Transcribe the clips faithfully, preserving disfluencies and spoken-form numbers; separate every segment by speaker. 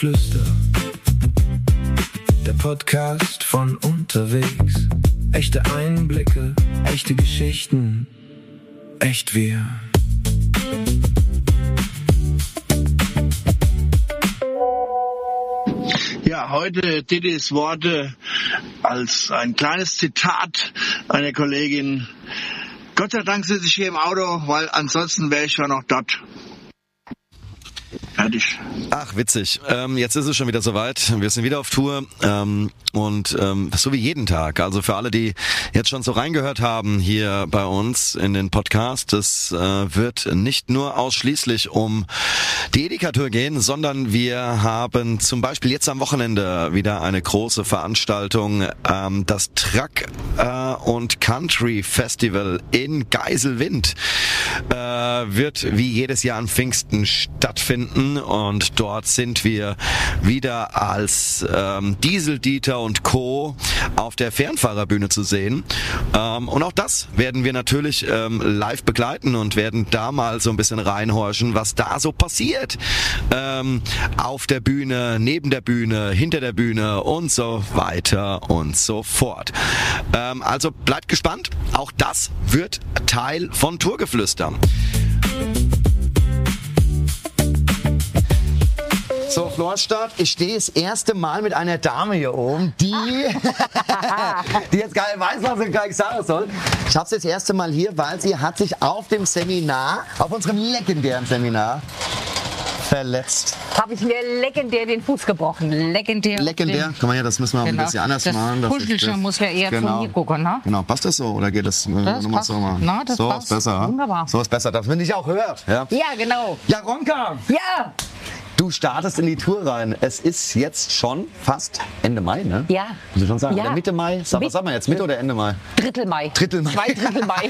Speaker 1: Tourgeflüster, der Podcast von unterwegs. Echte Einblicke, echte Geschichten, echt wir.
Speaker 2: Ja, heute Didis Worte als ein kleines Zitat einer Kollegin. Gott sei Dank sitze ich hier im Auto, weil ansonsten wäre ich ja noch dort. Fertig.
Speaker 3: Ach, witzig. Ähm, jetzt ist es schon wieder soweit. Wir sind wieder auf Tour ähm, und ähm, so wie jeden Tag. Also für alle, die jetzt schon so reingehört haben hier bei uns in den Podcast, es äh, wird nicht nur ausschließlich um die Edeka-Tour gehen, sondern wir haben zum Beispiel jetzt am Wochenende wieder eine große Veranstaltung, ähm, das Truck äh, und Country Festival in Geiselwind äh, wird wie jedes Jahr an Pfingsten stattfinden. Und dort sind wir wieder als ähm, Diesel, Dieter und Co. auf der Fernfahrerbühne zu sehen. Ähm, und auch das werden wir natürlich ähm, live begleiten und werden da mal so ein bisschen reinhorchen, was da so passiert. Ähm, auf der Bühne, neben der Bühne, hinter der Bühne und so weiter und so fort. Ähm, also bleibt gespannt. Auch das wird Teil von Tourgeflüster. So, Florstadt, ich stehe das erste Mal mit einer Dame hier oben, die, die jetzt gar nicht weiß, was sie gleich sagen soll. Ich habe sie das erste Mal hier, weil sie hat sich auf dem Seminar, auf unserem legendären Seminar, verletzt.
Speaker 4: Habe ich mir legendär den Fuß gebrochen. Legendär.
Speaker 3: Legendär? Guck mal her, das müssen wir auch genau. ein bisschen anders
Speaker 4: das
Speaker 3: machen.
Speaker 4: Das Puschelchen muss ja eher
Speaker 3: genau.
Speaker 4: von hier gucken, ne?
Speaker 3: Genau, passt das so oder geht das,
Speaker 4: das
Speaker 3: nochmal so machen?
Speaker 4: Na, das
Speaker 3: so
Speaker 4: passt.
Speaker 3: ist besser.
Speaker 4: Wunderbar.
Speaker 3: So ist besser, dass man dich auch hört. Ja,
Speaker 4: ja genau.
Speaker 3: Ja, Ronka!
Speaker 4: Ja!
Speaker 3: Du startest in die Tour rein. Es ist jetzt schon fast Ende Mai, ne?
Speaker 4: Ja.
Speaker 3: Muss ich schon sagen.
Speaker 4: Ja.
Speaker 3: Mitte Mai? Sag, was sagen wir jetzt? Mitte oder Ende Mai?
Speaker 4: Drittel Mai.
Speaker 3: Drittel Mai.
Speaker 4: Zwei Drittel Mai.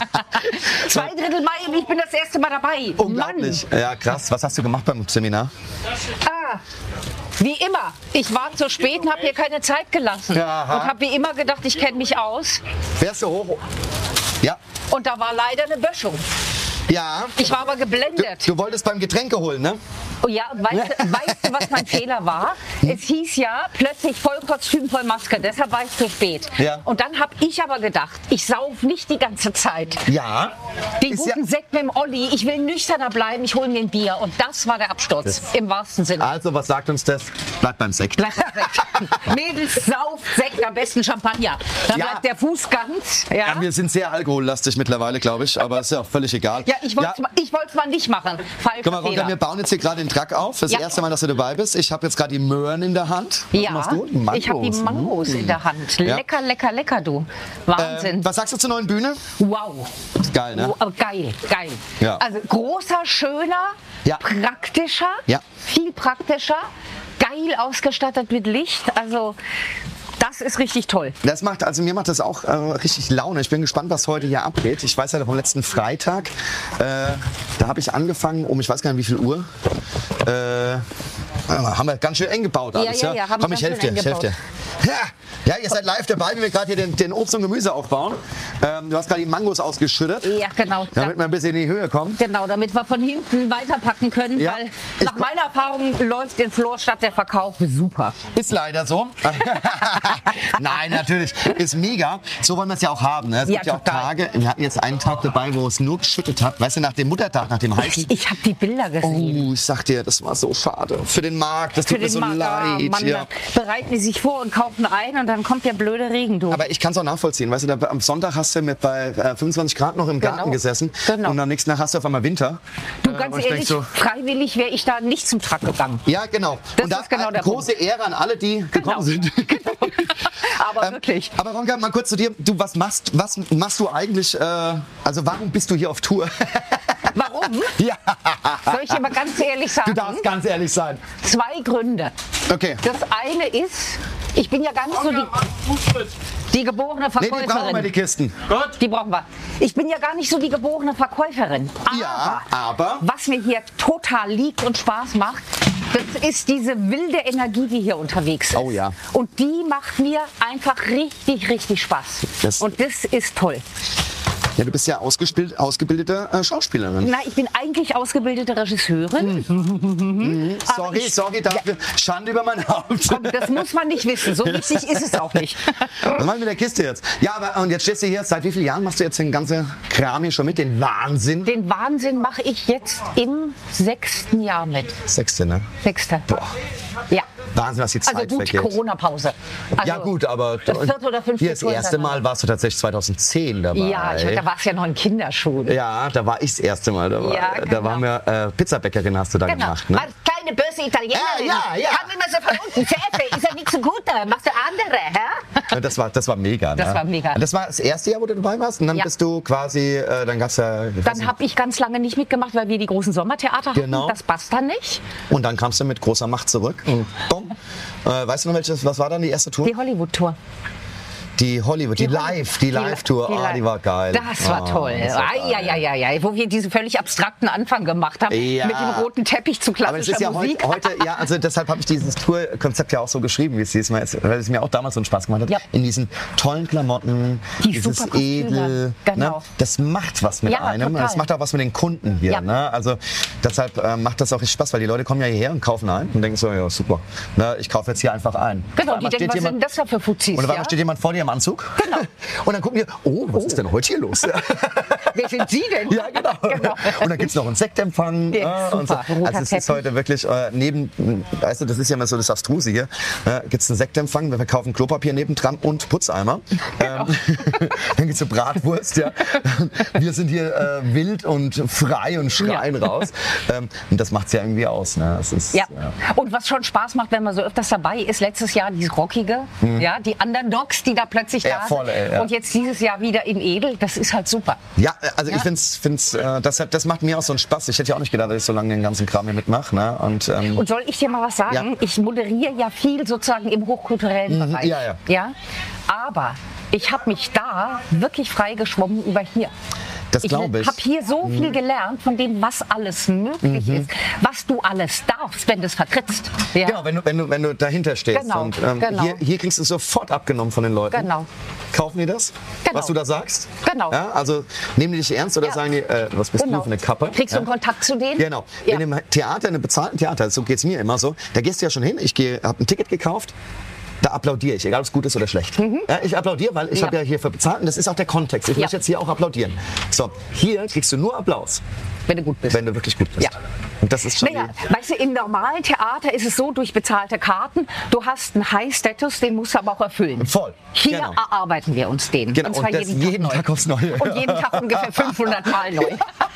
Speaker 4: Zwei Drittel Mai und ich bin das erste Mal dabei.
Speaker 3: Unglaublich. Mann. Ja, krass. Was hast du gemacht beim Seminar?
Speaker 4: Ah. Wie immer. Ich war zu spät und habe mir keine Zeit gelassen.
Speaker 3: Aha.
Speaker 4: Und habe wie immer gedacht, ich kenne mich aus.
Speaker 3: Fährst du hoch? Ja.
Speaker 4: Und da war leider eine Böschung.
Speaker 3: Ja.
Speaker 4: Ich war aber geblendet.
Speaker 3: Du, du wolltest beim Getränke holen, ne?
Speaker 4: Oh ja, weißt, weißt du, was mein Fehler war? Es hieß ja plötzlich Vollkostüm, voll Maske, deshalb war ich zu spät.
Speaker 3: Ja.
Speaker 4: Und dann habe ich aber gedacht, ich sauf nicht die ganze Zeit.
Speaker 3: Ja.
Speaker 4: Den
Speaker 3: Ist
Speaker 4: guten
Speaker 3: ja
Speaker 4: Sekt mit dem Olli, ich will nüchterner bleiben, ich hole mir ein Bier. Und das war der Absturz, das. Im wahrsten Sinne.
Speaker 3: Also, was sagt uns das? Bleib beim Sekt.
Speaker 4: Bleib beim Sekt. Mädels, sauf Sekt, am besten Champagner. Dann
Speaker 3: ja.
Speaker 4: bleibt der Fuß ganz. Ja.
Speaker 3: Ja, wir sind sehr alkohollastig mittlerweile, glaube ich, aber ist ja auch völlig egal.
Speaker 4: Ja, ich wollte es ja. mal nicht machen. Falscher
Speaker 3: Guck mal, Ronka, wir bauen jetzt hier gerade den Truck auf. Das ja. erste Mal, dass du dabei bist. Ich habe jetzt gerade die Möhren in der Hand. Was
Speaker 4: ja,
Speaker 3: machst du? Mangos.
Speaker 4: Ich habe die Mangos in der Hand. Lecker, ja. lecker, lecker, du. Wahnsinn.
Speaker 3: Ähm, was sagst du zur neuen Bühne?
Speaker 4: Wow.
Speaker 3: Ist geil, ne?
Speaker 4: Wow, geil, geil.
Speaker 3: Ja.
Speaker 4: Also großer, schöner,
Speaker 3: ja.
Speaker 4: praktischer,
Speaker 3: ja.
Speaker 4: viel praktischer, geil ausgestattet mit Licht. Also das ist richtig toll.
Speaker 3: Das macht, also mir macht das auch äh, richtig Laune. Ich bin gespannt, was heute hier abgeht. Ich weiß ja vom letzten Freitag, äh, da habe ich angefangen um, ich weiß gar nicht wie viel Uhr. Äh, haben wir ganz schön eng gebaut alles,
Speaker 4: ja? Ja, ja, haben
Speaker 3: Komm, ich helfe dir, ich helfe dir. Ja, ja, ihr seid live dabei, wie wir gerade hier den, den Obst und Gemüse aufbauen. Ähm, du hast gerade die Mangos ausgeschüttet.
Speaker 4: Ja, genau.
Speaker 3: Damit wir ein bisschen in die Höhe kommen.
Speaker 4: Genau, damit wir von hinten weiterpacken können,
Speaker 3: ja.
Speaker 4: weil nach meiner Erfahrung läuft in Florstadt der Verkauf super.
Speaker 3: Ist leider so. Nein, natürlich. Ist mega. So wollen wir es ja auch haben. Ne? Es
Speaker 4: ja,
Speaker 3: gibt ja auch
Speaker 4: total.
Speaker 3: Tage, wir hatten jetzt einen Tag dabei, wo es nur geschüttet hat. Weißt du, nach dem Muttertag, nach dem heißen.
Speaker 4: Ich, ich habe die Bilder gesehen.
Speaker 3: Oh, ich sag dir, das war so schade. Für den Markt, das
Speaker 4: Für
Speaker 3: tut mir so
Speaker 4: Markt,
Speaker 3: leid.
Speaker 4: Man
Speaker 3: ja.
Speaker 4: bereiten die sich vor und kaufen ein und dann kommt der blöde Regen durch.
Speaker 3: Aber ich kann es auch nachvollziehen. Weißt du, da, am Sonntag hast du mit bei äh, fünfundzwanzig Grad noch im Garten
Speaker 4: genau.
Speaker 3: gesessen.
Speaker 4: Genau.
Speaker 3: Und am nächsten Tag hast du auf einmal Winter.
Speaker 4: Du, ganz
Speaker 3: äh,
Speaker 4: ehrlich,
Speaker 3: so,
Speaker 4: freiwillig wäre ich da nicht zum Truck gegangen.
Speaker 3: Ja, genau.
Speaker 4: Das
Speaker 3: und da
Speaker 4: ist genau
Speaker 3: äh,
Speaker 4: der
Speaker 3: große
Speaker 4: Punkt.
Speaker 3: Ehre an alle, die
Speaker 4: genau.
Speaker 3: gekommen sind.
Speaker 4: Genau. Aber
Speaker 3: ähm,
Speaker 4: wirklich.
Speaker 3: Aber Ronka, mal kurz zu dir. Du, was machst, was machst du eigentlich? Äh, also warum bist du hier auf Tour?
Speaker 4: Warum?
Speaker 3: Ja.
Speaker 4: Soll ich dir mal ganz ehrlich sagen?
Speaker 3: Du darfst ganz ehrlich sein.
Speaker 4: Zwei Gründe.
Speaker 3: Okay.
Speaker 4: Das eine ist, ich bin ja gar nicht so die, die geborene Verkäuferin.
Speaker 3: Nee, die brauchen wir, die Kisten.
Speaker 4: Gut. Die brauchen wir. Ich bin ja gar nicht so die geborene Verkäuferin. Aber,
Speaker 3: ja, aber
Speaker 4: was mir hier total liegt und Spaß macht, das ist diese wilde Energie, die hier unterwegs ist.
Speaker 3: Oh ja.
Speaker 4: Und die macht mir einfach richtig, richtig Spaß.
Speaker 3: Das
Speaker 4: und das ist toll.
Speaker 3: Ja, du bist ja ausgebildet, ausgebildete äh, Schauspielerin.
Speaker 4: Na, ich bin eigentlich ausgebildete Regisseurin.
Speaker 3: Mhm. Sorry,
Speaker 4: ich,
Speaker 3: sorry dafür. Ja. Schande über mein Haupt.
Speaker 4: Komm, das muss man nicht wissen. So wichtig ist es auch nicht.
Speaker 3: Was machen wir mit der Kiste jetzt? Ja, aber und jetzt stehst du hier. Seit wie vielen Jahren machst du jetzt den ganzen Kram hier schon mit? Den Wahnsinn?
Speaker 4: Den Wahnsinn mache ich jetzt im sechsten Jahr mit.
Speaker 3: Sechste, ne?
Speaker 4: Sechste.
Speaker 3: Boah.
Speaker 4: Ja.
Speaker 3: Wahnsinn, was die Zeit
Speaker 4: also gut,
Speaker 3: weggeht.
Speaker 4: Corona-Pause. Also
Speaker 3: ja gut, aber
Speaker 4: das vierte oder fünfte
Speaker 3: hier das erste Mal warst du tatsächlich zweitauszehn dabei.
Speaker 4: Ja, ich, da warst du ja noch in Kinderschuhen.
Speaker 3: Ja, da war ich das erste Mal dabei.
Speaker 4: Ja,
Speaker 3: genau. Da waren wir äh, Pizzabäckerin hast du da
Speaker 4: genau.
Speaker 3: gemacht. Ne?
Speaker 4: War keine böse Italienerin.
Speaker 3: Ja, ja, ja.
Speaker 4: Kam immer so von unten. Chefe, ist ja nichts so gut, machst du andere, hä?
Speaker 3: Ja, das war, das war mega.
Speaker 4: Das
Speaker 3: ne?
Speaker 4: war mega.
Speaker 3: Das war das erste Jahr, wo du dabei warst und dann
Speaker 4: Ja.
Speaker 3: bist du quasi, äh, dann gab's ja...
Speaker 4: Dann habe ich ganz lange nicht mitgemacht, weil wir die großen Sommertheater
Speaker 3: Genau.
Speaker 4: hatten. Das passt dann nicht.
Speaker 3: Und dann kamst du mit großer Macht zurück. Und bumm. Äh, weißt du noch, welches, was war dann die erste Tour?
Speaker 4: Die Hollywood-Tour.
Speaker 3: Die Hollywood, die,
Speaker 4: Die
Speaker 3: Live, die
Speaker 4: Die
Speaker 3: Live-Tour,
Speaker 4: die
Speaker 3: ah,
Speaker 4: Live-
Speaker 3: die war geil.
Speaker 4: Das war
Speaker 3: Ah,
Speaker 4: toll.
Speaker 3: das war geil.
Speaker 4: Eieieiei, wo wir diesen völlig abstrakten Anfang gemacht haben.
Speaker 3: Ja.
Speaker 4: Mit dem roten Teppich zu
Speaker 3: Aber es
Speaker 4: klassischer
Speaker 3: ist ja
Speaker 4: Musik.
Speaker 3: heute, heute, ja, also deshalb habe ich dieses Tourkonzept ja auch so geschrieben, wie es dieses Mal ist, weil es mir auch damals so einen Spaß gemacht hat.
Speaker 4: Ja.
Speaker 3: In diesen tollen Klamotten,
Speaker 4: Die
Speaker 3: dieses
Speaker 4: super Kostüme.
Speaker 3: edel,
Speaker 4: Genau.
Speaker 3: ne? Das macht was mit
Speaker 4: Ja,
Speaker 3: einem,
Speaker 4: total.
Speaker 3: das macht auch was mit den Kunden hier.
Speaker 4: Ja.
Speaker 3: Ne? Also deshalb äh, macht das auch richtig Spaß, weil die Leute kommen ja hierher und kaufen ein und denken so, ja super, ne? Ich kaufe jetzt hier einfach ein.
Speaker 4: Genau,
Speaker 3: Auf
Speaker 4: die
Speaker 3: einmal
Speaker 4: denken,
Speaker 3: steht
Speaker 4: was
Speaker 3: jemand-
Speaker 4: sind das da für Fuzis?
Speaker 3: Und auf einmal
Speaker 4: Ja?
Speaker 3: steht jemand vor dir im Anzug.
Speaker 4: Genau.
Speaker 3: Und dann gucken wir, oh, was ist denn heute hier los?
Speaker 4: Wer sind Sie denn?
Speaker 3: Ja, genau.
Speaker 4: Genau.
Speaker 3: Und dann gibt es noch einen Sektempfang.
Speaker 4: Ja,
Speaker 3: äh, und so.
Speaker 4: super. Roter
Speaker 3: Also es ist
Speaker 4: Teppich.
Speaker 3: heute wirklich, äh, neben, weißt du, das ist ja immer so das Abstrusige, äh, gibt es einen Sektempfang, wir verkaufen Klopapier nebendran und Putzeimer.
Speaker 4: Genau.
Speaker 3: Ähm, dann gibt es so Bratwurst, ja. Wir sind hier äh, wild und frei und schreien
Speaker 4: Ja.
Speaker 3: raus. Ähm, und das macht es ja irgendwie aus. Ne? Das ist,
Speaker 4: Ja.
Speaker 3: ja.
Speaker 4: Und was schon Spaß macht, wenn man so öfters dabei ist, letztes Jahr dieses Rockige, ja, die Underdogs, die da plötzlich
Speaker 3: Ja,
Speaker 4: da
Speaker 3: voll,
Speaker 4: sind.
Speaker 3: ey, ja.
Speaker 4: Und jetzt dieses Jahr wieder in Edel, das ist halt super.
Speaker 3: Ja, also
Speaker 4: Ja.
Speaker 3: ich find's, find's, äh, das, hat- das macht mir auch so einen Spaß. Ich hätte ja auch nicht gedacht, dass ich so lange den ganzen Kram hier mitmache. Ne? Und, ähm,
Speaker 4: Und soll ich dir mal was sagen?
Speaker 3: Ja.
Speaker 4: Ich moderiere ja viel sozusagen im hochkulturellen
Speaker 3: Mhm,
Speaker 4: Bereich.
Speaker 3: ja, ja.
Speaker 4: ja? Aber ich habe mich da wirklich freigeschwommen über hier.
Speaker 3: Das glaube ich.
Speaker 4: Ich habe hier so viel gelernt von dem, was alles möglich ist, was du alles darfst, wenn du es vertrittst. Ja?
Speaker 3: Genau, wenn du, wenn du, wenn du dahinter stehst.
Speaker 4: Genau,
Speaker 3: Und ähm,
Speaker 4: genau.
Speaker 3: hier, hier kriegst du es sofort abgenommen von den Leuten.
Speaker 4: Genau.
Speaker 3: Kaufen die das,
Speaker 4: Genau.
Speaker 3: was du da sagst?
Speaker 4: Genau.
Speaker 3: Ja, also nehmen die dich ernst oder
Speaker 4: Ja.
Speaker 3: sagen die, äh, was bist
Speaker 4: Genau.
Speaker 3: du für eine Kappe?
Speaker 4: Kriegst du
Speaker 3: ja.
Speaker 4: einen Kontakt zu denen?
Speaker 3: Genau.
Speaker 4: Ja.
Speaker 3: In einem Theater, in einem bezahlten Theater, so geht es mir immer so, da gehst du ja schon hin, ich habe ein Ticket gekauft, da applaudiere ich, egal ob es gut ist oder schlecht. Ja, ich applaudiere, weil ich
Speaker 4: Ja.
Speaker 3: habe ja hier für bezahlt und das ist auch der Kontext. Ich
Speaker 4: Ja.
Speaker 3: möchte jetzt hier auch applaudieren. So, hier kriegst du nur Applaus,
Speaker 4: Wenn du gut bist.
Speaker 3: wenn du wirklich gut bist.
Speaker 4: Ja.
Speaker 3: Und das ist schon
Speaker 4: Naja,
Speaker 3: die-
Speaker 4: weißt du, im normalen Theater ist es so, durch bezahlte Karten, du hast einen High-Status, den musst du aber auch erfüllen.
Speaker 3: Voll.
Speaker 4: Hier
Speaker 3: Genau.
Speaker 4: erarbeiten wir uns den.
Speaker 3: Genau,
Speaker 4: Und zwar
Speaker 3: und das
Speaker 4: jeden,
Speaker 3: jeden
Speaker 4: Tag,
Speaker 3: Tag
Speaker 4: neu.
Speaker 3: aufs Neue.
Speaker 4: Und jeden Tag ungefähr fünfhundert Mal neu.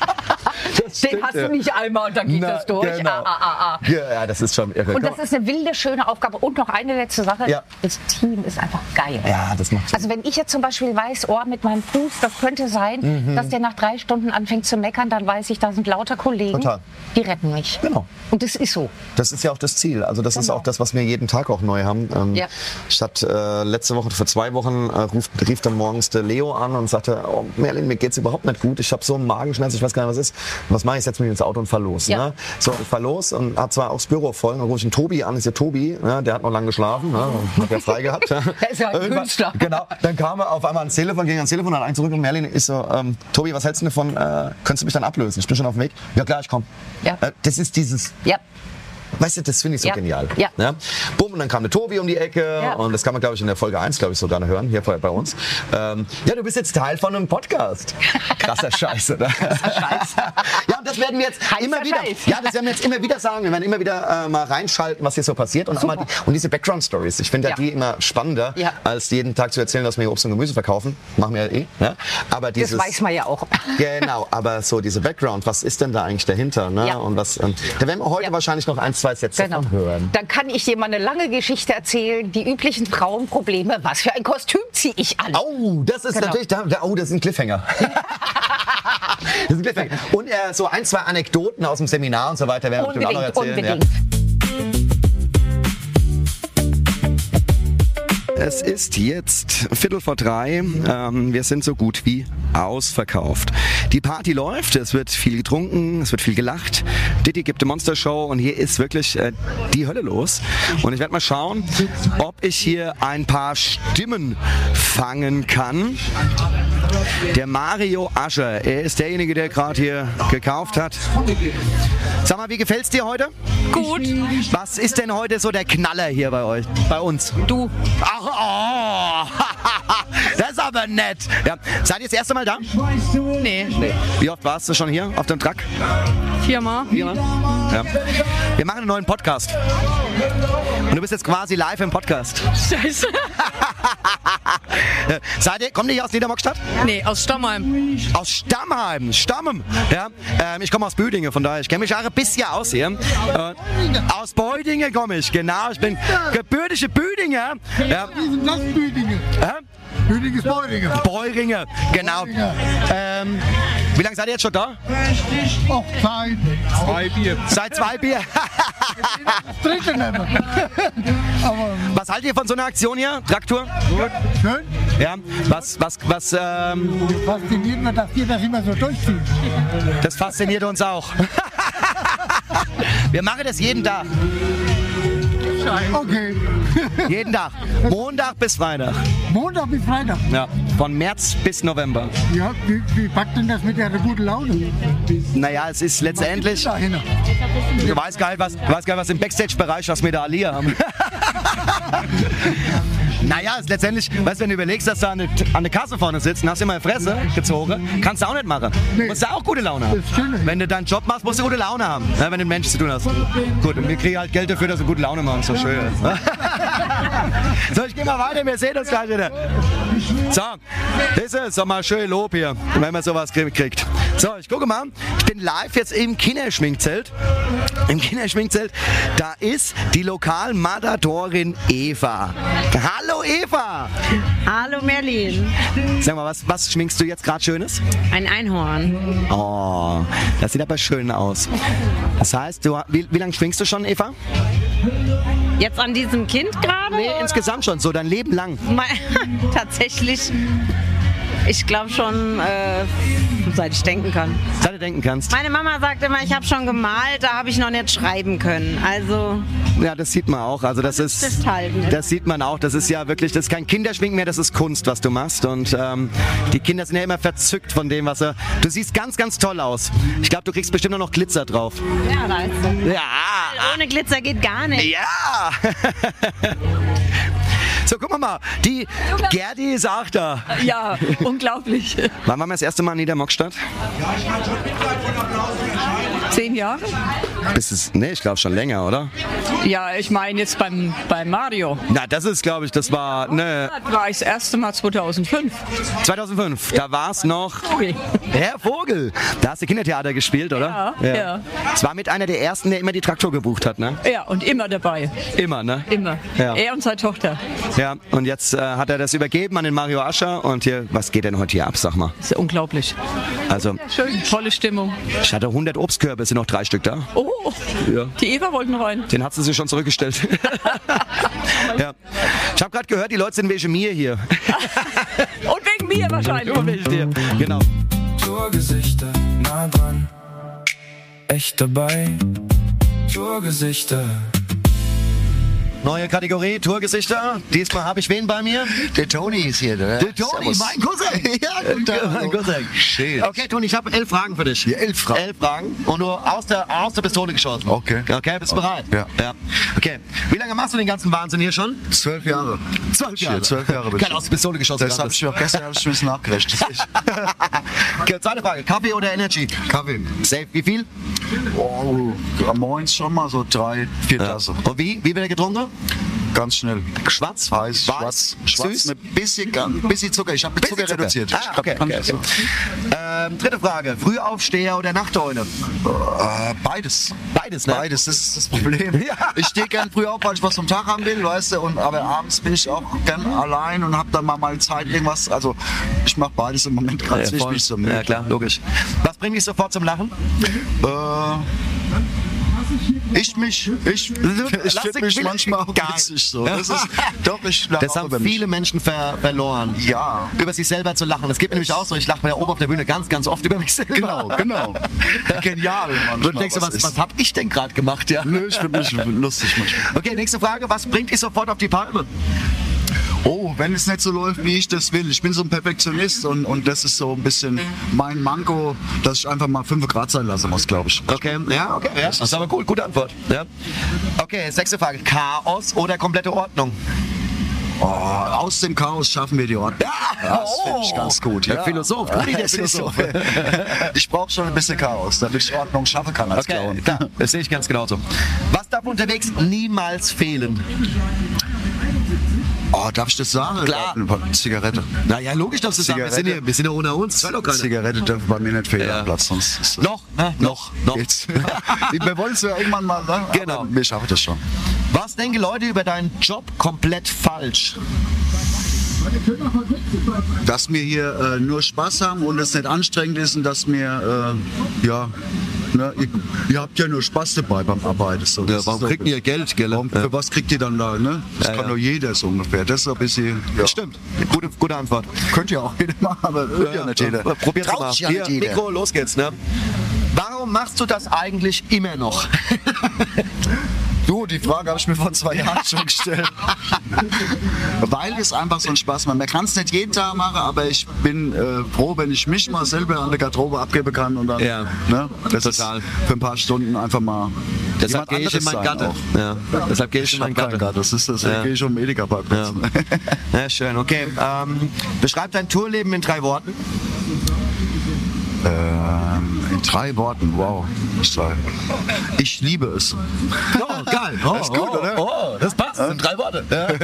Speaker 3: Das
Speaker 4: Den
Speaker 3: stimmt,
Speaker 4: hast
Speaker 3: ja.
Speaker 4: du nicht einmal und dann geht
Speaker 3: Na,
Speaker 4: das durch.
Speaker 3: Genau.
Speaker 4: Ah, ah, ah, ah.
Speaker 3: Ja, ja, das ist schon irre.
Speaker 4: Und das ist eine wilde, schöne Aufgabe. Und noch eine letzte Sache.
Speaker 3: Ja.
Speaker 4: Das Team ist einfach geil.
Speaker 3: Ja, das macht Sinn.
Speaker 4: Also wenn ich jetzt zum Beispiel weiß, oh, mit meinem Fuß, das könnte sein,
Speaker 3: Mhm.
Speaker 4: dass der nach drei Stunden anfängt zu meckern, dann weiß ich, da sind lauter Kollegen,
Speaker 3: Total.
Speaker 4: die retten mich.
Speaker 3: Genau.
Speaker 4: Und das ist so.
Speaker 3: Das ist ja auch das Ziel. Also das ist
Speaker 4: Genau.
Speaker 3: auch das, was wir jeden Tag auch neu haben. Ähm,
Speaker 4: Ja.
Speaker 3: Statt äh, letzte Woche, vor zwei Wochen, äh, ruft, rief dann morgens der Leo an und sagte, oh Merlin, mir geht's überhaupt nicht gut. Ich habe so einen Magenschmerz, ich weiß gar nicht, was ist. Was mache ich? Ich setze mich ins Auto und fahr los.
Speaker 4: Ja.
Speaker 3: Ne? So, ich fahr los und hab zwar auch das Büro voll. Dann rufe ich den Tobi an, ist ja Tobi, ne? Der hat noch lange geschlafen, ne? Hat ja frei gehabt.
Speaker 4: Der ist ja ein
Speaker 3: Irgendwann-
Speaker 4: Künstler.
Speaker 3: Genau. Dann kam er auf einmal ans Telefon, ging ans Telefon, hat einen zurück und Merlin ist so, ähm, Tobi, was hältst du davon? Äh, könntest du mich dann ablösen? Ich bin schon auf dem Weg. Ja klar, ich komm.
Speaker 4: Ja.
Speaker 3: Äh, das ist dieses...
Speaker 4: Ja.
Speaker 3: Weißt du, das finde ich so
Speaker 4: Ja.
Speaker 3: genial.
Speaker 4: Ja.
Speaker 3: Ne? Bumm, und dann kam der Tobi um die Ecke
Speaker 4: Ja.
Speaker 3: und das kann man, glaube ich, in der Folge eins, glaube ich, sogar noch hören, hier bei bei uns. Ähm, ja, du bist jetzt Teil von einem Podcast. Krasser Scheiß, oder?
Speaker 4: Scheiß.
Speaker 3: Ja, und das werden wir jetzt
Speaker 4: Heißer
Speaker 3: immer wieder,
Speaker 4: Scheiß.
Speaker 3: ja, das werden wir jetzt immer wieder sagen. Wir werden immer wieder äh, mal reinschalten, was hier so passiert und, auch mal die, und diese Background-Stories. Ich finde ja.
Speaker 4: Ja.
Speaker 3: die immer spannender,
Speaker 4: Ja.
Speaker 3: als jeden Tag zu erzählen, dass wir hier Obst und Gemüse verkaufen. Machen wir ja eh. Ne? Aber dieses,
Speaker 4: Das weiß man ja auch.
Speaker 3: Genau, aber so diese Background, was ist denn da eigentlich dahinter? Ne?
Speaker 4: Ja.
Speaker 3: Und was, ähm, da werden wir heute
Speaker 4: Ja.
Speaker 3: wahrscheinlich noch ein, zwei Sätze
Speaker 4: Genau.
Speaker 3: von hören.
Speaker 4: Dann kann ich dir mal eine lange Geschichte erzählen, die üblichen Frauenprobleme. Was für ein Kostüm ziehe ich an?
Speaker 3: Oh, das ist
Speaker 4: Genau.
Speaker 3: natürlich, da, da, oh, das ist ein Cliffhanger. Das ist ein Cliffhanger. Und äh, so ein, zwei Anekdoten aus dem Seminar und so weiter werden wir bestimmt auch noch
Speaker 4: Unbedingt,
Speaker 3: erzählen.
Speaker 4: unbedingt.
Speaker 3: Es ist jetzt Viertel vor drei. Ähm, wir sind so gut wie ausverkauft. Die Party läuft, es wird viel getrunken, es wird viel gelacht. Diddy gibt eine Monstershow und hier ist wirklich äh, die Hölle los. Und ich werde mal schauen, ob ich hier ein paar Stimmen fangen kann. Der Mario Ascher, er ist derjenige, der gerade hier gekauft hat. Sag mal, wie gefällt's dir heute?
Speaker 5: Gut.
Speaker 3: Was ist denn heute so der Knaller hier bei euch, bei uns?
Speaker 5: Du.
Speaker 3: Ach, oh, das ist aber nett. Ja. Seid ihr das erste Mal da?
Speaker 5: Nee.
Speaker 3: Wie oft warst du schon hier auf dem Truck?
Speaker 5: Viermal.
Speaker 3: Viermal? Ja. Wir machen einen neuen Podcast. Und du bist jetzt quasi live im Podcast.
Speaker 5: Scheiße.
Speaker 3: Seid ihr, kommt ihr hier aus Niedermockstadt?
Speaker 5: Nee, aus Stammheim.
Speaker 3: Aus Stammheim, Stammem. Ja, ähm, ich komme aus Büdingen, von daher, ich kenne mich auch ein bisschen aus hier. Äh, aus Beudingen komme ich, genau. Ich bin gebürtige Büdinger. Ja.
Speaker 6: Das Büdingen.
Speaker 3: Äh?
Speaker 6: Büdingen ist Beudingen.
Speaker 3: Beudingen, genau. Ähm, wie lange seid ihr jetzt schon da?
Speaker 6: Auch seit zwei Bier.
Speaker 3: Seit zwei Bier.
Speaker 6: Das dritte nicht mehr. Aber
Speaker 3: Was haltet ihr von so einer Aktion hier? Traktor?
Speaker 6: gut, schön.
Speaker 3: Ja. Was, was, was, ähm,
Speaker 6: Fasziniert mich, dass wir das immer so durchziehen.
Speaker 3: das fasziniert uns auch. Wir machen das jeden Tag.
Speaker 6: Okay.
Speaker 3: Jeden Tag. Montag bis Freitag.
Speaker 6: Montag bis Freitag.
Speaker 3: Ja. Von März bis November.
Speaker 6: Ja, wie, wie packt denn das mit der guten Laune?
Speaker 3: Naja, es ist letztendlich.
Speaker 6: Dahin.
Speaker 3: Du weißt gar nicht, was, du weißt gar nicht, was im Backstage-Bereich, was wir da Ali haben. Naja, es ist letztendlich, weißt du, wenn du überlegst, dass du an der an der Kasse vorne sitzt und hast immer eine Fresse gezogen, kannst du auch nicht machen. Du musst ja auch gute Laune haben.
Speaker 6: Das stimmt.
Speaker 3: Wenn du deinen Job machst, musst du gute Laune haben, ja, wenn du mit Menschen zu tun hast. Gut, und wir kriegen halt Geld dafür, dass wir gute Laune machen. So schön. So, ich geh mal weiter, wir sehen uns gleich wieder. So, das ist doch mal schön Lob hier, wenn man sowas kriegt. So, ich gucke mal, ich bin live jetzt im Kinderschminkzelt. Im Kinderschminkzelt, da ist die Lokalmatadorin Eva. Hallo Eva!
Speaker 7: Hallo Merlin.
Speaker 3: Sag mal, was, was schminkst du jetzt gerade Schönes?
Speaker 7: Ein Einhorn.
Speaker 3: Oh, das sieht aber schön aus. Das heißt, du, wie, wie lange schminkst du schon, Eva?
Speaker 7: Jetzt an diesem Kind gerade?
Speaker 3: Nee, insgesamt schon, so dein Leben lang.
Speaker 7: Tatsächlich, ich glaube schon, äh, seit ich denken kann.
Speaker 3: Seit du denken kannst.
Speaker 7: Meine Mama sagt immer, ich habe schon gemalt, da habe ich noch nicht schreiben können. Also
Speaker 3: Ja, das sieht man auch. Also das ist,
Speaker 7: ist halt, ne?
Speaker 3: das sieht man auch. Das ist ja wirklich, das ist kein Kinderschminken mehr, das ist Kunst, was du machst. Und ähm, die Kinder sind ja immer verzückt von dem, was er. Du siehst ganz, ganz toll aus. Ich glaube, du kriegst bestimmt nur noch Glitzer drauf.
Speaker 7: ja, weißt du.
Speaker 3: Ja.
Speaker 7: Ohne Glitzer geht gar nicht.
Speaker 3: Ja. So, guck mal, die Gerdi ist auch da.
Speaker 5: Ja, unglaublich.
Speaker 3: Wann waren wir das erste Mal in Niedermockstadt?
Speaker 5: Zehn Jahre?
Speaker 3: Bis es, nee, ich glaube schon länger, oder?
Speaker 5: Ja, ich meine jetzt beim, beim Mario.
Speaker 3: Na, das ist, glaube ich, das war ne,
Speaker 5: Das war ich das erste Mal zweitausendfünf.
Speaker 3: zweitausendfünf. Da war es noch
Speaker 5: Okay.
Speaker 3: Herr Vogel. Da hast du Kindertheater gespielt, oder?
Speaker 5: Ja, ja.
Speaker 3: Es war mit einer der ersten, der immer die Traktor gebucht hat, ne?
Speaker 5: Ja, und immer dabei.
Speaker 3: Immer, ne?
Speaker 5: Immer.
Speaker 3: Ja.
Speaker 5: Er und seine Tochter.
Speaker 3: Ja, und jetzt äh, hat er das übergeben an den Mario Ascher und hier, was geht denn heute hier ab, sag mal?
Speaker 5: Das ist unglaublich.
Speaker 3: Also,
Speaker 5: Schön, tolle Stimmung.
Speaker 3: ich hatte hundert Obstkörbe, es sind noch drei Stück da.
Speaker 5: Oh,
Speaker 3: Ja.
Speaker 5: die Eva wollten rein.
Speaker 3: Den hat sie sich schon zurückgestellt. Ja. Ich habe gerade gehört, die Leute sind wegen mir hier.
Speaker 5: Und wegen mir wahrscheinlich.
Speaker 3: Und wegen dir. Genau.
Speaker 1: Tourgesichter nah dran, echt dabei. Tourgesichter.
Speaker 3: Neue Kategorie, Tourgesichter. Diesmal habe ich wen bei mir?
Speaker 8: Der Toni ist hier, ne?
Speaker 3: Der Toni,
Speaker 8: Servus.
Speaker 3: mein Cousin.
Speaker 8: Ja, guten Tag.
Speaker 3: Mein Cousin.
Speaker 8: Schön.
Speaker 3: Okay, Toni, ich habe elf Fragen für dich.
Speaker 8: Ja, elf Fragen.
Speaker 3: Elf Fragen. Und du aus der, aus der Pistole geschossen.
Speaker 8: Okay.
Speaker 3: Okay, bist du bereit?
Speaker 8: Ja.
Speaker 3: ja. Okay. Wie lange machst du den ganzen Wahnsinn hier schon?
Speaker 8: Zwölf Jahre.
Speaker 3: Zwölf Jahre.
Speaker 8: Ja, zwölf Jahre bin ich.
Speaker 3: Kein aus der Pistole geschossen.
Speaker 8: Das habe ich mir auch gestern hab ich ein bisschen nachgerechnet.
Speaker 3: Okay, zweite Frage. Kaffee oder Energy?
Speaker 8: Kaffee.
Speaker 3: Safe. Wie viel?
Speaker 8: Oh, am Morgens schon mal so drei, vier Tasse.
Speaker 3: Und wie? Wie wird er getrunken?
Speaker 8: Ganz schnell.
Speaker 3: Schwarz?
Speaker 8: Heiß,
Speaker 3: Weiß?
Speaker 8: schwarz, schwarz
Speaker 3: Süß?
Speaker 8: mit bisschen, ganz- bisschen Zucker. Ich habe mit
Speaker 3: Bisschen
Speaker 8: Zucker reduziert.
Speaker 3: Ah, okay.
Speaker 8: Ich hab-
Speaker 3: okay, okay. Ähm, dritte Frage. Frühaufsteher oder Nachteule?
Speaker 8: Äh, beides.
Speaker 3: Beides, ne?
Speaker 8: Beides, das ist das Problem.
Speaker 3: Ja.
Speaker 8: Ich stehe gern früh auf, weil ich was vom Tag haben will, weißt du, und, aber abends bin ich auch gern allein und habe dann mal meine Zeit irgendwas. Also ich mache beides im Moment gerade
Speaker 3: Ja,
Speaker 8: ziemlich
Speaker 3: voll.
Speaker 8: mich so
Speaker 3: Ja, klar, logisch. Was bringt dich sofort zum Lachen?
Speaker 8: Äh, ich mich, ich, ich
Speaker 3: Lass
Speaker 8: finde
Speaker 3: dich
Speaker 8: mich
Speaker 3: will-
Speaker 8: manchmal auch
Speaker 3: Geil.
Speaker 8: witzig so. Das ist, doch, ich lache
Speaker 3: Das
Speaker 8: auch
Speaker 3: haben
Speaker 8: über mich.
Speaker 3: viele Menschen ver verloren.
Speaker 8: Ja.
Speaker 3: Über sich selber zu lachen. Das geht mir nämlich auch so. Ich lache bei der oben auf der Bühne ganz, ganz oft über mich selber.
Speaker 8: Genau, genau. Genial manchmal.
Speaker 3: Du denkst, du, was,
Speaker 8: ist.
Speaker 3: was hab ich denn gerade gemacht? Ja.
Speaker 8: Nö, ich finde mich lustig manchmal.
Speaker 3: Okay, nächste Frage. Was bringt dich sofort auf die Palme?
Speaker 8: Oh, wenn es nicht so läuft, wie ich das will. Ich bin so ein Perfektionist und, und das ist so ein bisschen mein Manko, dass ich einfach mal fünf Grad sein lassen muss, glaube ich.
Speaker 9: Okay, ja, okay, ja. Das ist aber cool, gute Antwort. Ja. Okay, sechste Frage. Chaos oder komplette Ordnung?
Speaker 8: Oh, aus dem Chaos schaffen wir die Ordnung. Ja, das finde ich ganz gut.
Speaker 9: Der
Speaker 8: Ja.
Speaker 9: Philosoph, Rudi, der Philosoph.
Speaker 8: Ich brauche schon ein bisschen Chaos, damit ich Ordnung schaffen kann als
Speaker 9: Okay,
Speaker 8: Clown.
Speaker 9: klar, das sehe ich ganz genauso. Was darf unterwegs niemals fehlen?
Speaker 8: Oh, darf ich das sagen?
Speaker 9: Klar.
Speaker 8: Eine Zigarette.
Speaker 9: Na ja, logisch, dass du sagst, wir sind ja, wir sind ja ohne uns. Das doch keiner.
Speaker 8: Zigarette darf bei mir nicht fehlen
Speaker 9: Ja.
Speaker 8: am Platz, sonst ist das
Speaker 9: Noch, ne? Noch, noch.
Speaker 8: geht's. Wir wollen es ja irgendwann mal sagen,
Speaker 9: Genau.
Speaker 8: aber wir schaffen das schon.
Speaker 9: Was denken Leute über deinen Job komplett falsch?
Speaker 8: Dass wir hier äh, nur Spaß haben und es nicht anstrengend ist und dass wir, äh, ja, ne, ihr, ihr habt ja nur Spaß dabei beim Arbeiten. So,
Speaker 9: Ja,
Speaker 8: das
Speaker 9: warum
Speaker 8: ist so-
Speaker 9: kriegt ihr Geld, gell?
Speaker 8: Warum,
Speaker 9: Ja.
Speaker 8: Für was kriegt ihr dann da, ne? Das
Speaker 9: Ja,
Speaker 8: kann
Speaker 9: ja.
Speaker 8: doch jeder so ungefähr. Das ist so ein bisschen, ja.
Speaker 9: Stimmt, gute, gute Antwort.
Speaker 8: Könnt ihr auch jeder machen, aber wird ja, nicht jeder.
Speaker 9: Probier's
Speaker 8: Traut
Speaker 9: mal.
Speaker 8: sich ja
Speaker 9: Hier,
Speaker 8: nicht jeder.
Speaker 9: Mikro, los geht's, ne? Warum machst du das eigentlich immer noch?
Speaker 8: Du, die Frage habe ich mir vor zwei Jahren schon gestellt. Weil es einfach so einen Spaß macht. Man kann es nicht jeden Tag machen, aber ich bin äh, froh, wenn ich mich mal selber an der Garderobe abgeben kann und dann,
Speaker 9: Ja,
Speaker 8: ne, das
Speaker 9: total.
Speaker 8: ist für ein paar Stunden einfach mal.
Speaker 9: Deshalb
Speaker 8: jemand
Speaker 9: gehe ich in
Speaker 8: anderes
Speaker 9: mein
Speaker 8: sein
Speaker 9: Gatte.
Speaker 8: auch.
Speaker 9: Ja. Deshalb gehe ich in
Speaker 8: Ich
Speaker 9: mein
Speaker 8: hab keinen
Speaker 9: Gatte.
Speaker 8: Gatte. Das ist das.
Speaker 9: Ja.
Speaker 8: Gehe ich um den Edeka-Parkplatz.
Speaker 9: Ja. Ja, schön, okay. Ähm, beschreib dein Tourleben in drei Worten.
Speaker 8: Ähm, in drei Worten, wow. Ich, ich liebe es.
Speaker 9: Oh, geil. Oh,
Speaker 8: Das ist gut,
Speaker 9: oh,
Speaker 8: oder?
Speaker 9: Oh, das passt. Das sind drei Worte.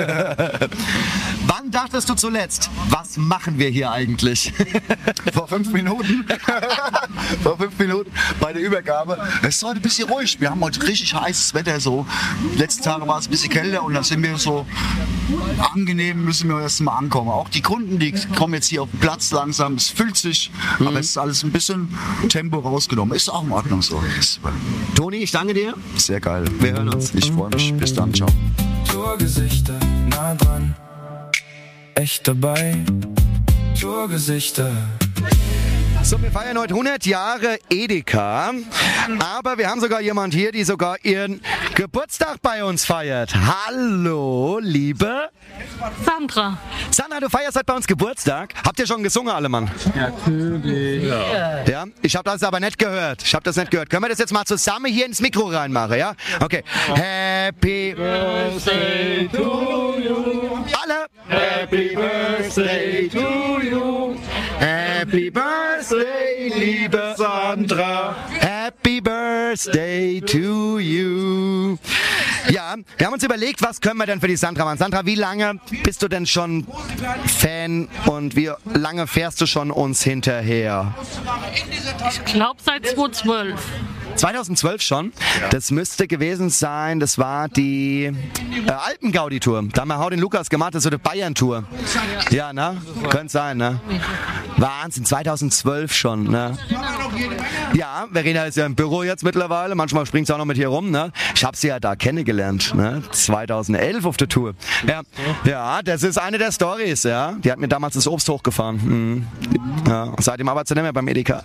Speaker 9: Wann dachtest du zuletzt, was machen wir hier eigentlich?
Speaker 8: Vor fünf Minuten. Vor fünf Minuten bei der Übergabe. Es ist heute ein bisschen ruhig. Wir haben heute richtig heißes Wetter. So. Die letzten Tage war es ein bisschen kälter und dann sind wir so angenehm, müssen wir erst mal ankommen. Auch die Kunden, die kommen jetzt hier auf den Platz langsam. Es fühlt sich,
Speaker 9: Mhm.
Speaker 8: aber es ist alles ein bisschen Tempo rausgenommen. Ist auch in Ordnung so. Ist
Speaker 9: Toni, ich danke dir.
Speaker 8: sehr geil.
Speaker 9: Wir hören uns.
Speaker 8: Ich freue mich. Bis dann. Ciao.
Speaker 1: Tourgesichter, nah dran, echt dabei. Tourgesichter.
Speaker 3: So, wir feiern heute hundert Jahre Edeka, aber wir haben sogar jemand hier, die sogar ihren Geburtstag bei uns feiert. Hallo, liebe
Speaker 5: Sandra.
Speaker 3: Sandra, du feierst heute bei uns Geburtstag. Habt ihr schon gesungen, alle Mann? Natürlich. Ja. Ja, ich habe das aber nicht gehört. Ich habe das nicht gehört. Können wir das jetzt mal zusammen hier ins Mikro reinmachen, ja? Okay. Happy Birthday to you. Alle. Happy Birthday to you. Happy Birthday, liebe Sandra. Happy Birthday to you. Ja, wir haben uns überlegt, was können wir denn für die Sandra machen? Sandra, wie lange bist du denn schon Fan und wie lange fährst du schon uns hinterher?
Speaker 5: Ich glaube seit zweitausendzwölf.
Speaker 3: zweitausendzwölf schon. Das müsste gewesen sein, das war die äh, Alpengaudi-Tour. Da haben wir Hau den Lukas gemacht, das ist so eine Bayern-Tour. Ja, ne? Könnte sein, ne? Wahnsinn, zweitausendzwölf schon, ne? Ja, Verena ist ja im Büro jetzt mittlerweile, manchmal springt sie auch noch mit hier rum, ne? Ich habe sie ja da kennengelernt, ne? zweitausendelf auf der Tour. Ja, ja, das ist eine der Stories, ja? Die hat mir damals das Obst hochgefahren. Mhm. Ja, seitdem arbeitet sie nicht mehr beim Edeka.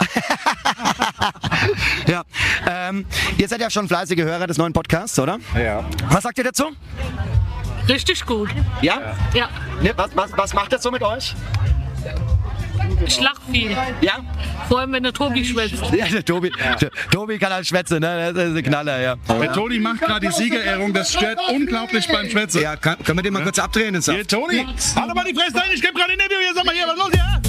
Speaker 3: Ja, ähm, ihr seid ja schon fleißige Hörer des neuen Podcasts, oder?
Speaker 10: Ja.
Speaker 3: Was sagt ihr dazu?
Speaker 5: Richtig gut.
Speaker 3: Ja?
Speaker 5: Ja.
Speaker 3: Ne, was, was, was macht das so mit euch?
Speaker 5: Ich lach viel.
Speaker 3: Ja?
Speaker 5: Vor allem, wenn der Tobi schwätzt.
Speaker 3: Ja, der Tobi, der Tobi kann halt schwätzen, ne? Das ist ein Knaller, ja.
Speaker 10: Der Toni macht gerade die Siegerehrung, das stört unglaublich beim Schwätzen.
Speaker 3: Ja, kann, können wir den mal kurz abdrehen? Den Saft?
Speaker 10: Hier, Toni, halt doch mal die Fresse ein, ich geb gerade ein Interview hier, sag mal hier, was los hier?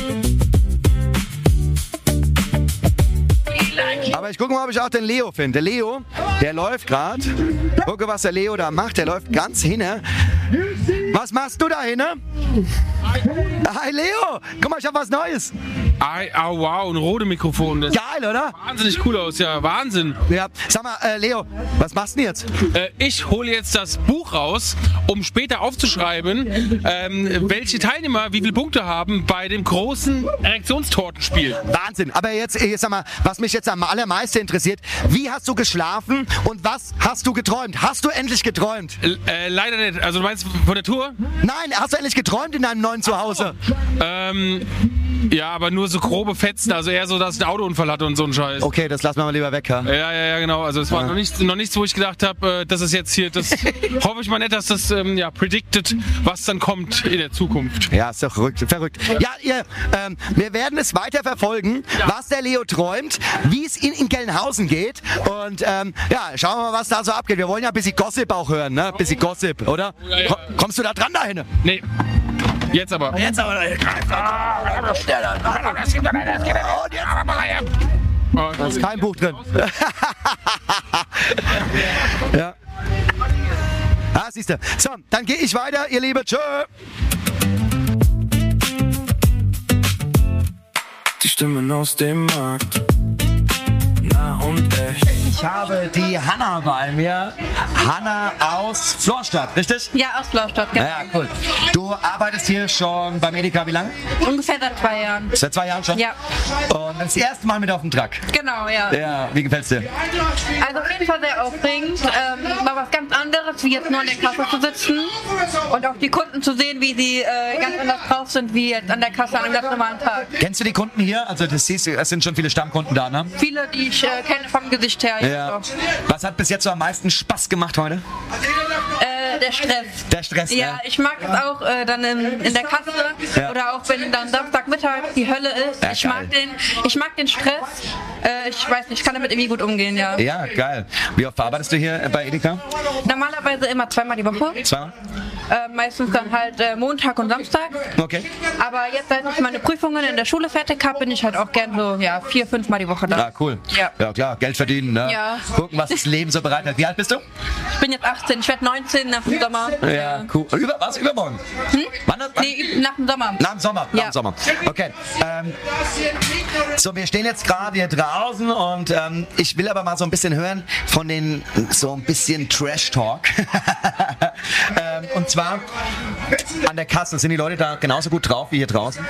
Speaker 3: Aber ich gucke mal, ob ich auch den Leo finde. Der Leo, der läuft gerade. Gucke, was der Leo da macht. Der läuft ganz hinne. Was machst du da hinne? Hi Leo, guck mal, ich habe was Neues.
Speaker 11: Ei, au, wow, ein rotes Mikrofon. Das
Speaker 3: Geil, oder?
Speaker 11: Wahnsinnig cool aus, ja, Wahnsinn.
Speaker 3: Ja, sag mal, äh, Leo, was machst du denn jetzt?
Speaker 11: Äh, ich hole jetzt das Buch raus, um später aufzuschreiben, ähm, welche Teilnehmer wie viele Punkte haben bei dem großen Erektionstortenspiel.
Speaker 3: Wahnsinn. Aber jetzt, jetzt sag mal, was mich jetzt am allermeisten interessiert, wie hast du geschlafen und was hast du geträumt? Hast du endlich geträumt?
Speaker 11: L äh, leider nicht. Also du meinst von der Tour?
Speaker 3: Nein, hast du endlich geträumt in deinem neuen Zuhause?
Speaker 11: Ähm, ja, aber nur nur so grobe Fetzen, also eher so, dass ich einen Autounfall hatte und so ein Scheiß.
Speaker 3: Okay, das lassen wir mal lieber weg, ja?
Speaker 11: Ja, ja, ja, genau. Also es war
Speaker 3: Ja.
Speaker 11: noch, nichts, noch nichts, wo ich gedacht habe, äh, das ist jetzt hier, das hoffe ich mal nicht, dass das ähm, ja, predicted, was dann kommt in der Zukunft.
Speaker 3: Ja, ist doch verrückt. verrückt. Ja, ihr, ähm, wir werden es weiter verfolgen, was der Leo träumt, wie es in, in Gelnhausen geht und ähm, ja, schauen wir mal, was da so abgeht. Wir wollen ja ein bisschen Gossip auch hören, ne? Ein bisschen Gossip, oder?
Speaker 11: Ja, ja.
Speaker 3: Komm, kommst du da dran dahin?
Speaker 11: Nee. Jetzt aber.
Speaker 3: Jetzt aber. Da ist kein Buch drin. Ja. Ah, siehst du. So, dann gehe ich weiter, ihr Liebe. Tschö.
Speaker 1: Die Stimmen aus dem Markt. Nah und echt.
Speaker 3: Ich habe die Hanna bei mir. Hanna aus Florstadt, richtig?
Speaker 12: Ja, aus Florstadt, genau.
Speaker 3: Ja, cool. Du arbeitest hier schon beim Edeka wie lange?
Speaker 12: Ungefähr seit zwei Jahren.
Speaker 3: Seit zwei Jahren schon?
Speaker 12: Ja.
Speaker 3: Und das erste Mal mit auf dem Truck?
Speaker 12: Genau, ja.
Speaker 3: Ja, wie gefällt's dir?
Speaker 12: Also auf jeden Fall sehr aufregend. Ähm, mal was ganz anderes, wie jetzt nur an der Kasse zu sitzen und auch die Kunden zu sehen, wie sie äh, ganz anders drauf sind, wie jetzt an der Kasse an einem ganz normalen Tag.
Speaker 3: Kennst du die Kunden hier? Also das siehst du, es sind schon viele Stammkunden da, ne?
Speaker 12: Viele, die ich äh, kenne vom Gesicht her.
Speaker 3: Ja. Was hat bis jetzt so am meisten Spaß gemacht heute?
Speaker 12: Äh, der Stress.
Speaker 3: Der Stress,
Speaker 12: ja.
Speaker 3: ja.
Speaker 12: Ich mag es auch äh, dann in, in der Kasse
Speaker 3: Ja.
Speaker 12: oder auch wenn dann Samstagmittag die Hölle ist.
Speaker 3: Ja,
Speaker 12: ich,
Speaker 3: geil.
Speaker 12: mag den, ich mag den Stress. Äh, ich weiß nicht, ich kann damit irgendwie gut umgehen, ja.
Speaker 3: Ja, geil. Wie oft arbeitest du hier bei Edeka?
Speaker 12: Normalerweise immer zweimal die Woche.
Speaker 3: Zweimal?
Speaker 12: Äh, meistens dann halt äh, Montag und Samstag.
Speaker 3: Okay.
Speaker 12: Aber jetzt, seit ich meine Prüfungen in der Schule fertig habe, bin ich halt auch gern so ja, vier, fünf Mal die Woche da.
Speaker 3: Ah, cool.
Speaker 12: Ja.
Speaker 3: Ja, klar, Geld verdienen, ne?
Speaker 12: Ja.
Speaker 3: Gucken, was das Leben so bereitet. Wie alt bist du?
Speaker 12: Ich bin jetzt achtzehn, ich werde neunzehn nach dem Sommer.
Speaker 3: Ja, cool. Über, was? Übermorgen?
Speaker 12: Hm?
Speaker 3: Wann, wann?
Speaker 12: Nee, nach dem Sommer.
Speaker 3: Nach dem Sommer, nach
Speaker 12: Ja.
Speaker 3: dem Sommer. Okay. Ähm, so, wir stehen jetzt gerade hier draußen und ähm, ich will aber mal so ein bisschen hören von den, so ein bisschen Trash-Talk. ähm, und zwar an der Kasse, sind die Leute da genauso gut drauf wie hier draußen?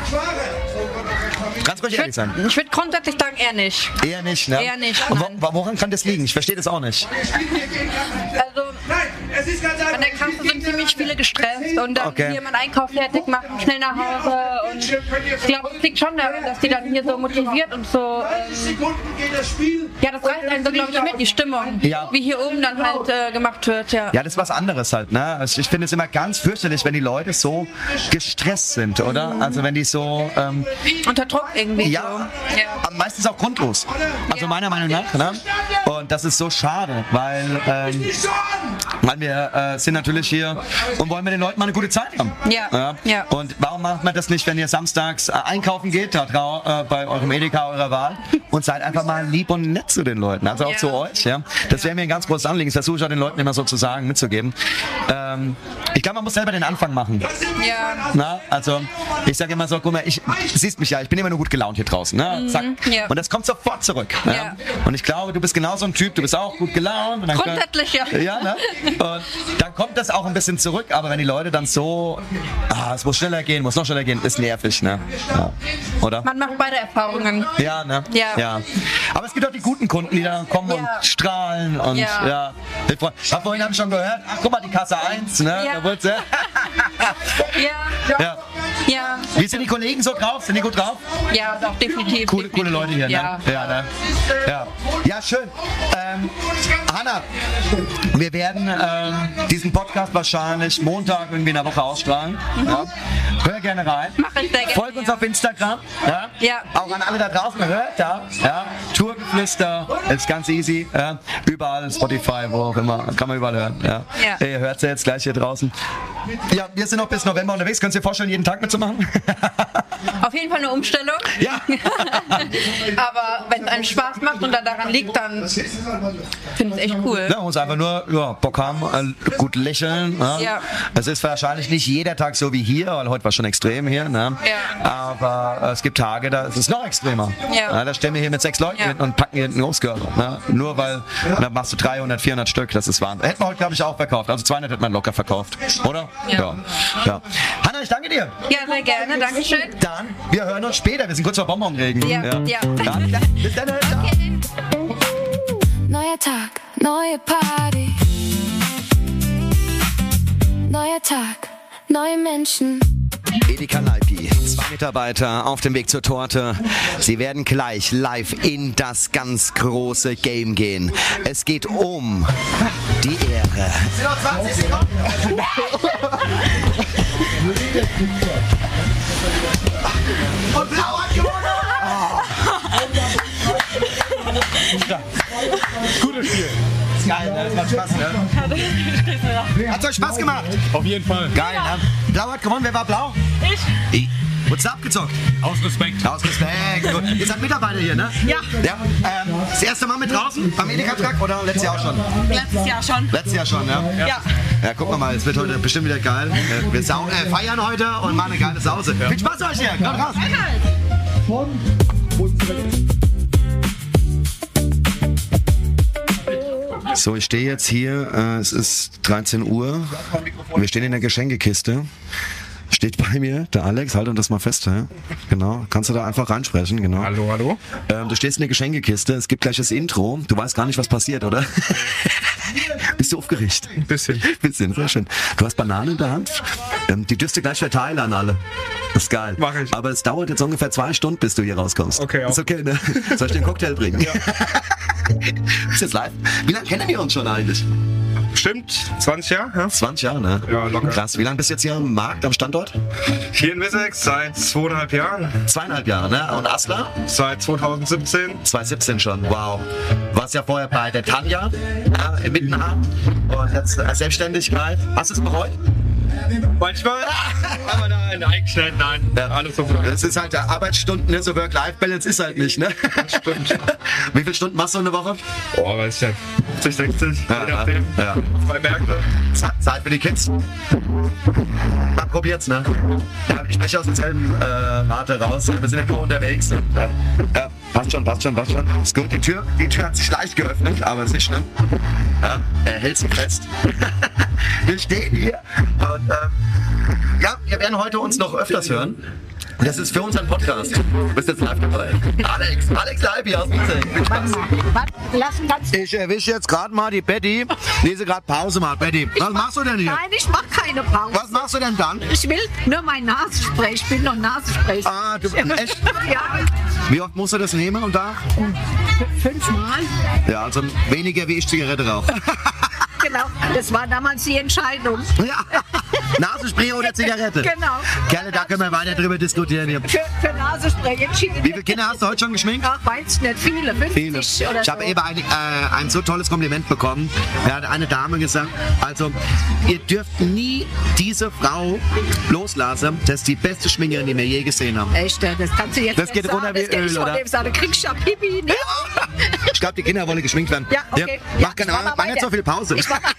Speaker 3: Ganz ruhig ehrlich sein.
Speaker 12: Ich würde grundsätzlich sagen, eher nicht.
Speaker 3: Eher nicht, ne?
Speaker 12: Eher nicht,
Speaker 3: Und wo, woran kann das liegen? Ich verstehe das auch nicht.
Speaker 12: Also, an der Kasse sind ziemlich viele gestresst und dann
Speaker 3: Okay.
Speaker 12: hier mal einen Einkauf fertig machen, schnell nach Hause. Und ich glaube, es liegt schon daran, dass die dann hier so motiviert und so. Ähm, ja, das reißt einen so, glaube ich, mit, die Stimmung.
Speaker 3: Ja.
Speaker 12: Wie hier oben dann halt äh, gemacht wird, ja.
Speaker 3: Ja, das ist was anderes halt, ne? Also ich finde es immer ganz fürchterlich, wenn die Leute so gestresst sind, oder? Also wenn die so... Ähm,
Speaker 12: Unter Druck irgendwie.
Speaker 3: ja,
Speaker 12: So. Ja.
Speaker 3: meistens auch grundlos. Also meiner Meinung nach, ne? Und das ist so schade, weil, ähm, weil wir äh, sind natürlich hier und wollen mit den Leuten mal eine gute Zeit haben.
Speaker 12: Ja. Ja.
Speaker 3: Und warum macht man das nicht, wenn ihr samstags äh, einkaufen geht, da drau, äh, bei eurem Edeka eurer Wahl und seid einfach mal lieb und nett zu den Leuten, also auch
Speaker 12: Ja.
Speaker 3: zu euch, ja? Das wäre mir ein ganz großes Anliegen, das versuche ich auch den Leuten immer so zu sagen, mitzugeben. Ähm, ich glaube, man muss selber den Anfang machen.
Speaker 12: Ja.
Speaker 3: Na, also ich sage immer so, guck mal, ich, du siehst mich ja, ich bin immer nur gut gelaunt hier draußen. Ne?
Speaker 12: Mhm,
Speaker 3: Zack.
Speaker 12: ja.
Speaker 3: Und das kommt sofort zurück. Ne?
Speaker 12: Ja.
Speaker 3: Und ich glaube, du bist genau so ein Typ, du bist auch gut gelaunt. Und dann
Speaker 12: Grundsätzlich, ja.
Speaker 3: Ja, ne? Und dann kommt das auch ein bisschen zurück, aber wenn die Leute dann so, ah, es muss schneller gehen, muss noch schneller gehen, ist nervig, ne? Ja. Oder?
Speaker 12: Man macht beide Erfahrungen.
Speaker 3: Ja, ne?
Speaker 12: Ja.
Speaker 3: ja. Aber es gibt auch die guten Kunden, die da kommen
Speaker 12: Ja.
Speaker 3: und strahlen und
Speaker 12: Ja.
Speaker 3: ja. Ich freu- hab vorhin hab ich schon gehört, ach guck mal, die Kasse eins, ne?
Speaker 12: Ja.
Speaker 3: Da wurde sie-
Speaker 12: Ja.
Speaker 3: ja.
Speaker 12: Ja.
Speaker 3: Wie sind die Kollegen so drauf? Sind die gut drauf?
Speaker 12: Ja, doch, definitiv.
Speaker 3: Coole, coole Leute hier,
Speaker 12: Ja.
Speaker 3: ne? Ja, ne? Ja. Ja, schön. Ähm, Hanna, wir werden ähm, diesen Podcast wahrscheinlich Montag irgendwie in der Woche ausstrahlen. Ja. Hör gerne rein.
Speaker 12: Mach ich sehr gerne.
Speaker 3: Folgt uns auf Instagram. Ja.
Speaker 12: Ja.
Speaker 3: Auch an alle da draußen, hört da. Ja. Tourgeflüster, ist ganz easy. Ja. Überall, Spotify, wo auch immer. Kann man überall hören. Ja.
Speaker 12: Ja.
Speaker 3: Ihr hört es ja jetzt gleich hier draußen. Ja, wir sind noch bis November unterwegs. Könnt ihr dir vorstellen, jeden Tag mitzumachen?
Speaker 12: Auf jeden Fall eine Umstellung.
Speaker 3: Ja.
Speaker 12: Aber wenn es einem Spaß macht und da daran liegt, dann finde ich es echt cool.
Speaker 3: Ja, man muss einfach nur ja, Bock haben, äh, gut lächeln. Ja.
Speaker 12: Ja.
Speaker 3: Es ist wahrscheinlich nicht jeder Tag so wie hier, weil heute war schon extrem hier. Ne?
Speaker 12: Ja.
Speaker 3: Aber äh, es gibt Tage, da ist es noch extremer.
Speaker 12: Ja.
Speaker 3: da stehen wir hier mit sechs Leuten
Speaker 12: Ja.
Speaker 3: hin und packen hier einen Obstgürtel. Ne? Nur weil, und dann machst du dreihundert, vierhundert Stück, das ist Wahnsinn. Hätten wir heute, glaube ich, auch verkauft. Also zweihundert hätte man locker verkauft. Oder?
Speaker 12: Ja.
Speaker 3: Ja. ja. Hanna, ich danke dir.
Speaker 12: Ja, sehr gerne. Dankeschön.
Speaker 3: Dann, wir hören uns später. Wir sind kurz vor Bonbonregen.
Speaker 12: Ja, ja.
Speaker 3: ja. Bis dann. Ciao.
Speaker 13: Neuer Tag, neue Party. Neuer Tag, neue Menschen.
Speaker 3: Edeka Leipi, zwei Mitarbeiter auf dem Weg zur Torte. Sie werden gleich live in das ganz große Game gehen. Es geht um die Ehre.
Speaker 9: zwanzig Sekunden. Und Blau hat gewonnen!
Speaker 11: Ja. Gutes Spiel.
Speaker 9: Ist geil, ne? Das macht Spaß, ne? Hat's euch Spaß gemacht?
Speaker 11: Auf jeden Fall.
Speaker 9: Geil, ne? Blau hat gewonnen. Wer war blau?
Speaker 5: Ich.
Speaker 9: Ich. Wurdest du abgezockt?
Speaker 11: Aus Respekt.
Speaker 9: Aus Respekt. Gut. Ihr seid Mitarbeiter hier, ne?
Speaker 12: Ja.
Speaker 9: Ja. Ähm, das erste Mal mit draußen beim Edeka-Truck oder letztes Jahr auch schon?
Speaker 12: Letztes Jahr schon.
Speaker 9: Letztes Jahr schon, ja?
Speaker 12: Ja.
Speaker 9: Ja, gucken wir mal, es wird heute bestimmt wieder geil. Äh, Wir sau äh, feiern heute und machen eine geile Sause. Viel Spaß euch hier. Kommt raus.
Speaker 3: So, ich stehe jetzt hier, äh, es ist dreizehn Uhr, wir stehen in der Geschenkekiste. Steht bei mir der Alex, halt uns das mal fest, hä? Genau, kannst du da einfach reinsprechen, genau.
Speaker 11: Hallo, hallo.
Speaker 3: Ähm, du stehst in der Geschenkekiste, es gibt gleich das Intro, du weißt gar nicht, was passiert, oder? Bist du aufgeregt?
Speaker 11: Ein bisschen.
Speaker 3: Bisschen, sehr schön. Du hast Bananen in der Hand, ähm, die dürfst du gleich verteilen an alle. Das ist geil.
Speaker 11: Mach ich.
Speaker 3: Aber es dauert jetzt ungefähr zwei Stunden, bis du hier rauskommst.
Speaker 11: Okay, auch.
Speaker 3: Ist okay, ne? Soll ich dir einen Cocktail bringen? Ja. Ist jetzt live? Wie lange kennen wir uns schon eigentlich?
Speaker 14: Stimmt, zwanzig Jahre. Ja?
Speaker 3: zwanzig Jahre, ne?
Speaker 14: Ja, locker.
Speaker 3: Krass. Wie lange bist du jetzt hier am Markt, am Standort?
Speaker 14: Hier in Wessex seit zweieinhalb Jahren.
Speaker 3: Zweieinhalb Jahre, ne? Und Asla?
Speaker 14: Seit zweitausendsiebzehn.
Speaker 3: zweitausendsiebzehn schon, wow. Du warst ja vorher bei der Tanja äh, im Mittenhahn und jetzt äh, Selbstständigkeit. Hast du es bereut?
Speaker 14: Manchmal, aber nein, eigentlich nicht, nein.
Speaker 3: Ja.
Speaker 14: Alles so gut.
Speaker 3: Das ist halt der Arbeitsstunden, ne? So Work-Life-Balance ist halt nicht, ne?
Speaker 14: Das stimmt.
Speaker 3: Wie viele Stunden machst du in der Woche?
Speaker 14: Oh, weiß ich nicht. fünfzig, sechzig,
Speaker 3: Ja,
Speaker 14: je nachdem.
Speaker 3: ja.
Speaker 14: Zwei Märkte.
Speaker 3: Ze- Zeit für die Kids. Mal probiert's, ne? Ja, ich spreche aus derselben äh, Rate raus. Wir sind ja nur unterwegs. Ja. Ja, passt schon, passt schon, passt schon. Ist gut. Die Tür, die Tür hat sich leicht geöffnet, aber ist nicht schlimm. Ja, er hält sie fest. Wir stehen hier und ähm, ja, wir werden heute uns noch öfters hören. Das ist für unseren Podcast. Du bist jetzt live dabei. Alex, Alex Leipi aus Wessex. Ich erwische jetzt gerade mal die Betty, die sie gerade Pause macht. Betty, was machst du denn hier?
Speaker 15: Nein, ich mach keine Pause.
Speaker 3: Was machst du denn dann?
Speaker 15: Ich will nur mein Nasenspray. Ich bin noch Nasenspray.
Speaker 3: Ah, du echt?
Speaker 15: Ja,
Speaker 3: Wie oft musst du das nehmen am Tag?
Speaker 15: fünfmal.
Speaker 3: Ja, also weniger wie ich Zigarette rauche.
Speaker 15: Genau, das war damals die Entscheidung.
Speaker 3: Ja, Nasenspray oder Zigarette?
Speaker 15: Genau.
Speaker 3: Gerne, da können wir weiter drüber diskutieren hier.
Speaker 15: Für, für Nasenspray entschieden.
Speaker 3: Wie viele Kinder hast du heute schon geschminkt?
Speaker 15: Ach, weiß nicht, viele, fünfzig
Speaker 3: Viele.
Speaker 15: oder
Speaker 3: Ich habe
Speaker 15: so.
Speaker 3: eben ein, äh, ein so tolles Kompliment bekommen. Da hat eine Dame gesagt, also ihr dürft nie diese Frau loslassen. Das ist die beste Schminkerin, die wir je gesehen haben.
Speaker 15: Echt, das kannst du jetzt
Speaker 3: Das geht
Speaker 15: nicht
Speaker 3: runter
Speaker 15: sagen.
Speaker 3: wie
Speaker 15: Das geht
Speaker 3: Öl,
Speaker 15: nicht
Speaker 3: oder?
Speaker 15: von dem sagen, kriegst du ja Pipi, ne?
Speaker 3: Ich glaube, die Kinder wollen geschminkt werden.
Speaker 15: Ja, okay.
Speaker 3: Mach,
Speaker 15: Ja,
Speaker 3: keine,
Speaker 15: ich mach mal
Speaker 3: mach nicht
Speaker 15: weiter.
Speaker 3: so viel Pause.
Speaker 15: Ich mach mal-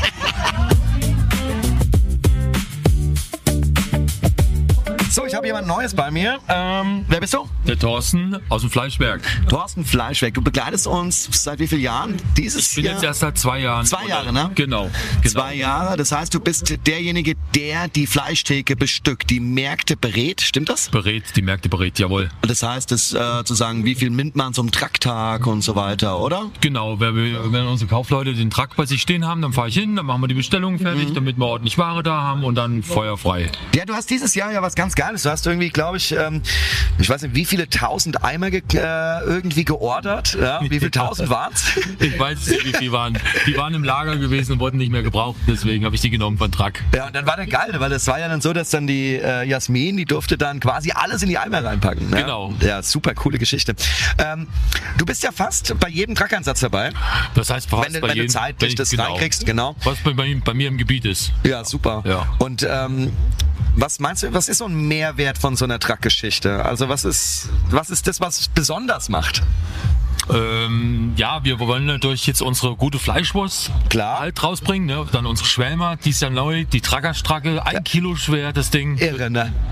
Speaker 3: So, ich habe jemand Neues bei mir. Ähm, wer bist du?
Speaker 16: Der Thorsten aus dem Fleischwerk.
Speaker 3: Thorsten Fleischwerk. Du begleitest uns seit wie vielen Jahren? Dieses
Speaker 16: Ich bin
Speaker 3: Jahr?
Speaker 16: jetzt erst seit zwei Jahren.
Speaker 3: Zwei Jahre, ne?
Speaker 16: Genau.
Speaker 3: Zwei Jahre. Das heißt, du bist derjenige, der die Fleischtheke bestückt, die Märkte berät. Stimmt das?
Speaker 16: Berät, die Märkte berät, jawohl.
Speaker 3: Das heißt, das, äh, zu sagen, wie viel nimmt man zum Tracktag und so weiter, oder?
Speaker 16: Genau, wenn, wir, wenn unsere Kaufleute den Truck bei sich stehen haben, dann fahre ich hin, dann machen wir die Bestellung fertig,
Speaker 3: Mhm.
Speaker 16: damit wir ordentlich Ware da haben und dann feuerfrei.
Speaker 3: Ja, du hast dieses Jahr ja was ganz Geiles. Du hast irgendwie, glaube ich, ähm, ich weiß nicht, wie viele tausend Eimer ge äh, irgendwie geordert. Ja? Wie viele tausend waren's?
Speaker 16: Ich weiß nicht, wie viel waren. Die waren im Lager gewesen und wurden nicht mehr gebraucht, deswegen habe ich die genommen von Truck.
Speaker 3: Ja, und dann war der geil, weil das war ja dann so, dass dann die äh, Jasmin, die durfte dann quasi alles in die Eimer reinpacken. Ne?
Speaker 16: Genau.
Speaker 3: Ja, super coole Geschichte. Ähm, du bist ja fast bei jedem Truckeinsatz dabei.
Speaker 16: Das heißt, fast
Speaker 3: wenn, du-
Speaker 16: bei
Speaker 3: wenn
Speaker 16: jedem,
Speaker 3: du zeitlich
Speaker 16: wenn ich-
Speaker 3: das
Speaker 16: genau.
Speaker 3: reinkriegst, genau.
Speaker 16: Was bei, bei, bei mir im Gebiet ist.
Speaker 3: Ja, super.
Speaker 16: Ja.
Speaker 3: Und ähm, was meinst du, was ist so ein Mehrwert von so einer Truck-Geschichte? Also was ist, was ist das, was es besonders macht?
Speaker 16: Ähm, ja, wir wollen natürlich jetzt unsere gute Fleischwurst
Speaker 3: Klar.
Speaker 16: halt rausbringen. Ne? Dann unsere Schwälmer, die ist ja neu, die Trackerstracke, ein Kilo schwer, das Ding.
Speaker 3: Irre, ne?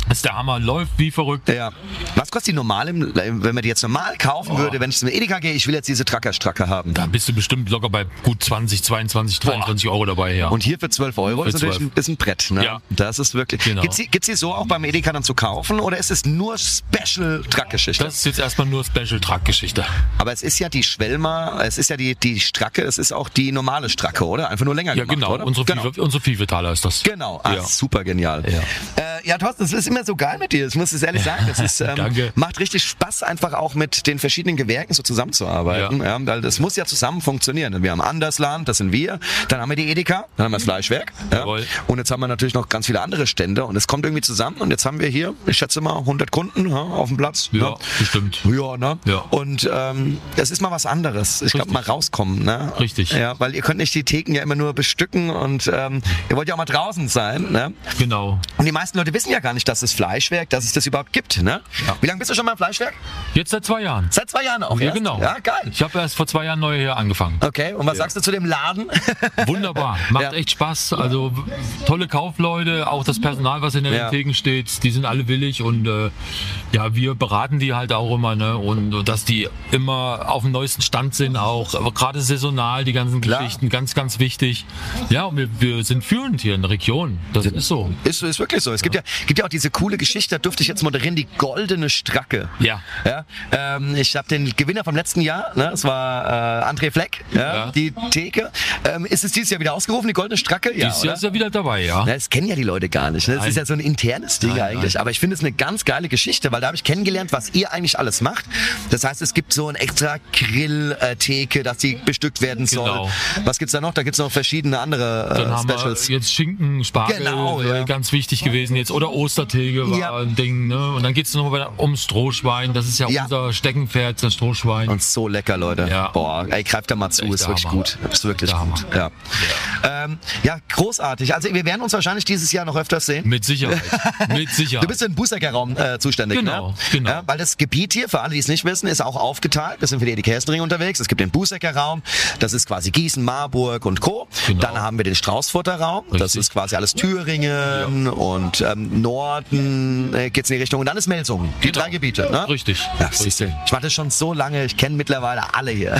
Speaker 16: Das ist der Hammer, läuft wie verrückt.
Speaker 3: Ja. Was kostet die normale, wenn man die jetzt normal kaufen oh. würde, wenn ich zum Edeka gehe, ich will jetzt diese Tracker-Stracke haben?
Speaker 16: Da bist du bestimmt locker bei gut zwanzig, zweiundzwanzig, dreiundzwanzig Euro dabei, ja.
Speaker 3: Und hier für zwölf Euro für ist natürlich ein, ist ein Brett, ne?
Speaker 16: Ja.
Speaker 3: Das ist wirklich.
Speaker 16: Genau.
Speaker 3: Gibt's die, gibt's die so auch beim Edeka dann zu kaufen oder ist es nur Special-Track-Geschichte?
Speaker 16: Das ist jetzt erstmal nur Special-Track-Geschichte.
Speaker 3: Aber es ist ja die Schwelmer, es ist ja die, die Stracke, es ist auch die normale Stracke, oder? Einfach nur länger
Speaker 16: ja,
Speaker 3: gemacht,
Speaker 16: genau.
Speaker 3: oder?
Speaker 16: Unsere
Speaker 3: genau.
Speaker 16: Vive, unsere Vive-Taler ist das.
Speaker 3: Genau, ah,
Speaker 16: ja.
Speaker 3: super genial.
Speaker 16: Ja.
Speaker 3: Äh, ja, Thorsten, es ist immer so geil mit dir, ich muss es ehrlich sagen. Das ist, ähm,
Speaker 16: Danke.
Speaker 3: macht richtig Spaß, einfach auch mit den verschiedenen Gewerken so zusammenzuarbeiten. Ja. Ja, weil das muss ja zusammen funktionieren. Wir haben Andersland, das sind wir, dann haben wir die Edeka, dann haben wir das Fleischwerk. Ja. Und jetzt haben wir natürlich noch ganz viele andere Stände und es kommt irgendwie zusammen und jetzt haben wir hier, ich schätze mal, hundert Kunden ja, auf dem Platz.
Speaker 16: Ja,
Speaker 3: ne?
Speaker 16: bestimmt.
Speaker 3: Ja, ne?
Speaker 16: Ja.
Speaker 3: Und ähm, es ist mal was anderes. Ich glaube, mal rauskommen. Ne?
Speaker 16: Richtig.
Speaker 3: Ja, weil ihr könnt nicht die Theken ja immer nur bestücken und ähm, ihr wollt ja auch mal draußen sein. Ne?
Speaker 16: Genau.
Speaker 3: Und die meisten Leute wissen ja gar nicht, dass es Fleischwerk, dass es das überhaupt gibt. Ne? Ja. Wie lange bist du schon mal im Fleischwerk?
Speaker 16: Jetzt seit zwei Jahren.
Speaker 3: Seit zwei Jahren auch
Speaker 16: Ja,
Speaker 3: erst?
Speaker 16: genau.
Speaker 3: Ja, geil.
Speaker 16: Ich habe erst vor zwei Jahren neu hier angefangen.
Speaker 3: Okay, und was
Speaker 16: Ja.
Speaker 3: sagst du zu dem Laden?
Speaker 16: Wunderbar, macht
Speaker 3: Ja.
Speaker 16: echt Spaß. Also tolle Kaufleute, auch das Personal, was in den
Speaker 3: Ja.
Speaker 16: Theken steht, die sind alle willig und äh, ja, wir beraten die halt auch immer, ne? Und, und dass die immer auf dem neuesten Stand sind, auch aber gerade saisonal, die ganzen
Speaker 3: Klar.
Speaker 16: Geschichten, ganz, ganz wichtig. Ja, und wir, wir sind führend hier in der Region. Das ist so.
Speaker 3: Ist, ist wirklich so. Es gibt ja, gibt ja auch diese coole Geschichte, da durfte ich jetzt moderieren, die goldene Stracke.
Speaker 16: Ja.
Speaker 3: Ja, ähm, ich habe den Gewinner vom letzten Jahr, ne, das war äh, André Fleck, ja,
Speaker 16: Ja.
Speaker 3: die Theke. Ähm, ist es dieses Jahr wieder ausgerufen, die goldene Stracke? Ja,
Speaker 16: Dieses Jahr ist er wieder dabei, ja.
Speaker 3: Ja, das kennen ja die Leute gar nicht. Ne? Das
Speaker 16: Nein.
Speaker 3: ist ja so ein internes Ding
Speaker 16: Nein,
Speaker 3: eigentlich.
Speaker 16: nein.
Speaker 3: Aber ich finde es eine ganz geile Geschichte, weil da habe ich kennengelernt, was ihr eigentlich alles macht. Das heißt, es gibt so ein extra Grill-Theke, dass die bestückt werden soll.
Speaker 16: Genau.
Speaker 3: Was gibt's da noch? Da gibt's noch verschiedene andere
Speaker 16: Dann
Speaker 3: äh,
Speaker 16: haben
Speaker 3: Specials.
Speaker 16: wir jetzt Schinken, Spargel,
Speaker 3: Genau,
Speaker 16: äh,
Speaker 3: ja.
Speaker 16: ganz wichtig gewesen jetzt. Oder Ostertheke war
Speaker 3: Ja.
Speaker 16: ein Ding. Ne? Und dann geht es noch mal ums Strohschwein. Das ist ja,
Speaker 3: Ja.
Speaker 16: unser Steckenpferd, das Strohschwein.
Speaker 3: Und so lecker, Leute.
Speaker 16: Ja.
Speaker 3: Boah, ey, greift da mal zu,
Speaker 16: Echt
Speaker 3: ist
Speaker 16: der
Speaker 3: wirklich
Speaker 16: Hammer.
Speaker 3: gut. Ist wirklich
Speaker 16: Der
Speaker 3: gut. Ja. Ja. Ähm, ja, großartig. Also wir werden uns wahrscheinlich dieses Jahr noch öfters sehen.
Speaker 16: Mit Sicherheit. Mit Sicherheit.
Speaker 3: Du bist für den Bußecker-Raum äh, zuständig,
Speaker 16: Genau,
Speaker 3: ne?
Speaker 16: genau.
Speaker 3: Ja, weil das Gebiet hier, für alle, die es nicht wissen, ist auch aufgeteilt. Wir sind für die Edeka-Hestering unterwegs. Es gibt den Bußecker-Raum, das ist quasi Gießen, Marburg und Co.
Speaker 16: Genau.
Speaker 3: Dann haben wir den Straußfurter Raum, das
Speaker 16: Richtig.
Speaker 3: ist quasi alles Thüringen und ähm, Norden äh, geht's in die Richtung. Und dann ist Melsungen, die
Speaker 16: Genau.
Speaker 3: drei Gebiete. Ne?
Speaker 16: Richtig.
Speaker 3: Ja, siehst du, ich mache das schon so lange, ich kenne mittlerweile alle hier.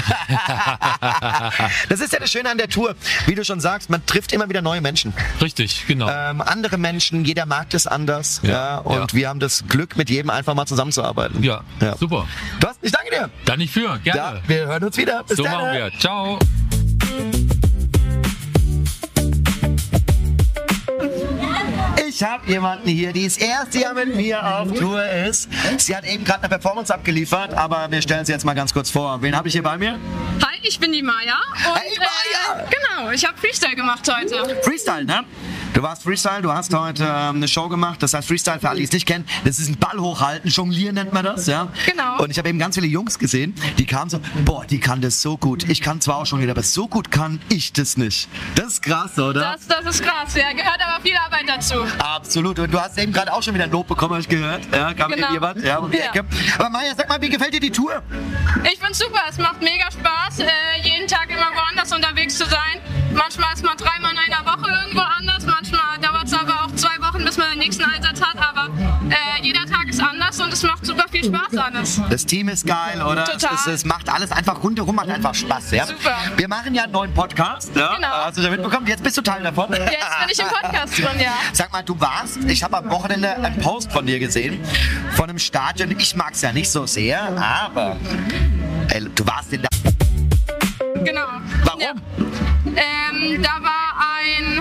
Speaker 3: Das ist ja das Schöne an der Tour. Wie du schon sagst, man trifft immer wieder neue Menschen.
Speaker 16: Richtig, genau.
Speaker 3: Ähm, andere Menschen, jeder mag das anders. Ja,
Speaker 16: Ja,
Speaker 3: und
Speaker 16: ja.
Speaker 3: wir haben das Glück, mit jedem einfach mal zusammenzuarbeiten.
Speaker 16: Ja,
Speaker 3: Ja.
Speaker 16: super.
Speaker 3: Thorsten, ich danke dir.
Speaker 16: Dann nicht für,
Speaker 3: Ja,
Speaker 16: gerne.
Speaker 3: wir hören uns wieder. Bis
Speaker 16: so
Speaker 3: dann.
Speaker 16: machen wir. Ciao.
Speaker 3: Ich habe jemanden hier, die das erste Jahr mit mir auf Tour ist. Sie hat eben gerade eine Performance abgeliefert, aber wir stellen sie jetzt mal ganz kurz vor. Wen habe ich hier bei mir?
Speaker 17: Hi, ich bin die Maya. Und,
Speaker 3: Hey, Maya!
Speaker 17: Äh, genau, ich habe Freestyle gemacht heute.
Speaker 3: Freestyle, ne? Du warst Freestyle, du hast heute ähm, eine Show gemacht. Das heißt Freestyle, für alle, die es nicht kennen, das ist ein Ball hochhalten, jonglieren nennt man das, ja?
Speaker 17: Genau.
Speaker 3: Und ich habe eben ganz viele Jungs gesehen, die kamen so, boah, die kann das so gut. Ich kann zwar auch jonglieren, aber so gut kann ich das nicht. Das ist krass, oder?
Speaker 17: Das, das ist krass, ja, gehört aber viel Arbeit dazu.
Speaker 3: Absolut. Und du hast eben gerade auch schon wieder ein Lob bekommen, habe ich gehört. Ja, kam
Speaker 17: Genau.
Speaker 3: eben jemand, ja, um die
Speaker 17: Ja.
Speaker 3: Ecke. Aber Maya, sag mal, wie gefällt dir die Tour?
Speaker 17: Ich find's super, es macht mega Spaß, äh, jeden Tag immer woanders unterwegs zu sein. Manchmal ist man dreimal in einer Woche irgendwo anders, manchmal dauert es aber auch zwei Wochen, bis man den nächsten Einsatz hat, aber äh, jeder Tag ist anders und es macht super viel Spaß alles.
Speaker 3: Das Team ist geil, oder?
Speaker 17: Total.
Speaker 3: Es, es macht alles einfach rundherum, macht einfach Spaß, ja?
Speaker 17: Super.
Speaker 3: Wir machen ja einen neuen Podcast, ja?
Speaker 17: Genau.
Speaker 3: Hast du da mitbekommen? Jetzt bist du Teil davon.
Speaker 17: Jetzt bin ich im Podcast drin, ja.
Speaker 3: Sag mal, du warst, ich habe am Wochenende einen Post von dir gesehen, von einem Stadion. Ich mag es ja nicht so sehr, aber ey, du warst in der...
Speaker 17: Genau.
Speaker 3: Warum?
Speaker 17: Ja. Ähm, da war ein...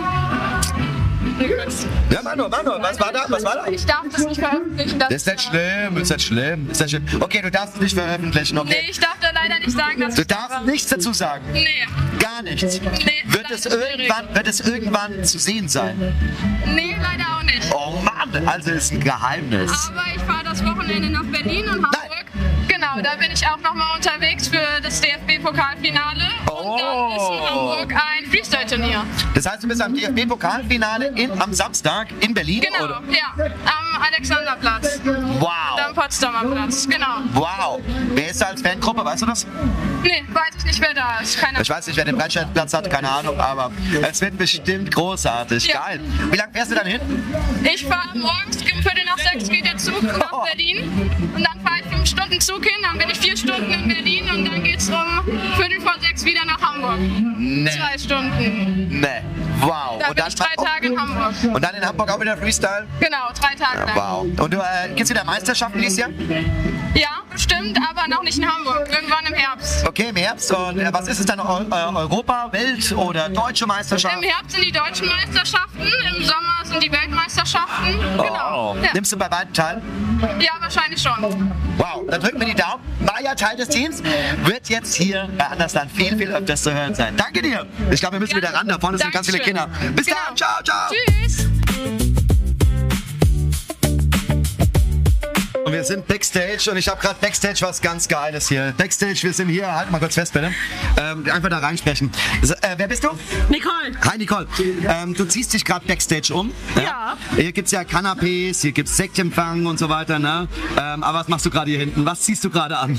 Speaker 3: Ja, Manu, Manu, was war da? Was war da?
Speaker 17: Ich darf das nicht veröffentlichen.
Speaker 3: Das ist nicht schlimm, ist nicht schlimm, ist nicht schlimm. Okay, du darfst es nicht veröffentlichen, okay?
Speaker 17: Nee, ich darf da leider nicht sagen, dass
Speaker 3: Du
Speaker 17: ich
Speaker 3: darfst
Speaker 17: war.
Speaker 3: nichts dazu sagen.
Speaker 17: Nee.
Speaker 3: Gar nichts.
Speaker 17: Nee,
Speaker 3: Wird es,
Speaker 17: leider schwierig.
Speaker 3: irgendwann, wird es irgendwann zu sehen sein?
Speaker 17: Nee, leider auch nicht.
Speaker 3: Oh Mann, also ist ein Geheimnis.
Speaker 17: Aber ich fahre das Wochenende nach Berlin und Hamburg. Genau. Genau, da bin ich auch nochmal unterwegs für das D F B-Pokalfinale.
Speaker 8: Oh.
Speaker 17: Und dann ist in Hamburg ein Freestyle-Turnier.
Speaker 8: Das heißt, du bist am D F B-Pokalfinale in, am Samstag in Berlin?
Speaker 17: Genau,
Speaker 8: oder?
Speaker 17: ja, am Alexanderplatz.
Speaker 8: Wow.
Speaker 17: Und am Potsdamer Platz, genau.
Speaker 8: Wow. Wer ist da als Fangruppe, weißt du das?
Speaker 17: Nee, weiß ich nicht, wer da ist. Keine
Speaker 8: Ich weiß nicht, wer den Breitscheidplatz hat, keine Ahnung, aber es wird bestimmt großartig.
Speaker 17: Ja.
Speaker 8: Geil. Wie lange fährst du dann hin?
Speaker 17: Ich fahre morgens, um Viertel nach sechs geht der Zug nach Berlin. Und dann fahre ich fünf Stunden Zug hin, dann bin ich vier Stunden in Berlin und dann geht's um Viertel vor sechs wieder nach Hamburg.
Speaker 8: Nee.
Speaker 17: Zwei Stunden.
Speaker 8: Nee. Wow.
Speaker 17: Da
Speaker 8: und
Speaker 17: bin
Speaker 8: dann
Speaker 17: ich drei Tage in Hamburg.
Speaker 8: Und dann in Hamburg auch wieder Freestyle?
Speaker 17: Genau, drei Tage lang.
Speaker 8: Wow. Und du, äh, gibt's wieder Meisterschaften dieses Jahr?
Speaker 17: Ja, bestimmt, aber noch nicht in Hamburg. Irgendwann im Herbst.
Speaker 8: Okay, im Herbst. Und äh, was ist es dann? Eu äh, Europa, Welt oder deutsche Meisterschaft?
Speaker 17: Im Herbst sind die deutschen Meisterschaften, im Sommer sind die Weltmeisterschaften. Genau.
Speaker 8: Oh.
Speaker 17: Ja.
Speaker 8: Nimmst du bei beiden teil?
Speaker 17: Ja, wahrscheinlich schon.
Speaker 8: Wow, dann drücken wir die Daumen. Maja, Teil des Teams, wird jetzt hier bei Andersland viel, viel öfters zu hören sein. Danke dir. Ich glaube, wir müssen wieder ran. Da vorne sind ganz viele Kinder. Bis
Speaker 17: genau.
Speaker 8: dann. Ciao, ciao.
Speaker 17: Tschüss.
Speaker 3: Und wir sind Backstage und ich habe gerade Backstage was ganz Geiles hier. Backstage, wir sind hier, halt mal kurz fest bitte. Ähm, einfach da reinsprechen. So, äh, wer bist du?
Speaker 18: Nicole.
Speaker 3: Hi Nicole. Ähm, du ziehst dich gerade Backstage um.
Speaker 18: Ja.
Speaker 3: Hier gibt's ja Canapés, hier gibt's Sektempfang und so weiter, ne? Ähm, aber was machst du gerade hier hinten? Was ziehst du gerade an?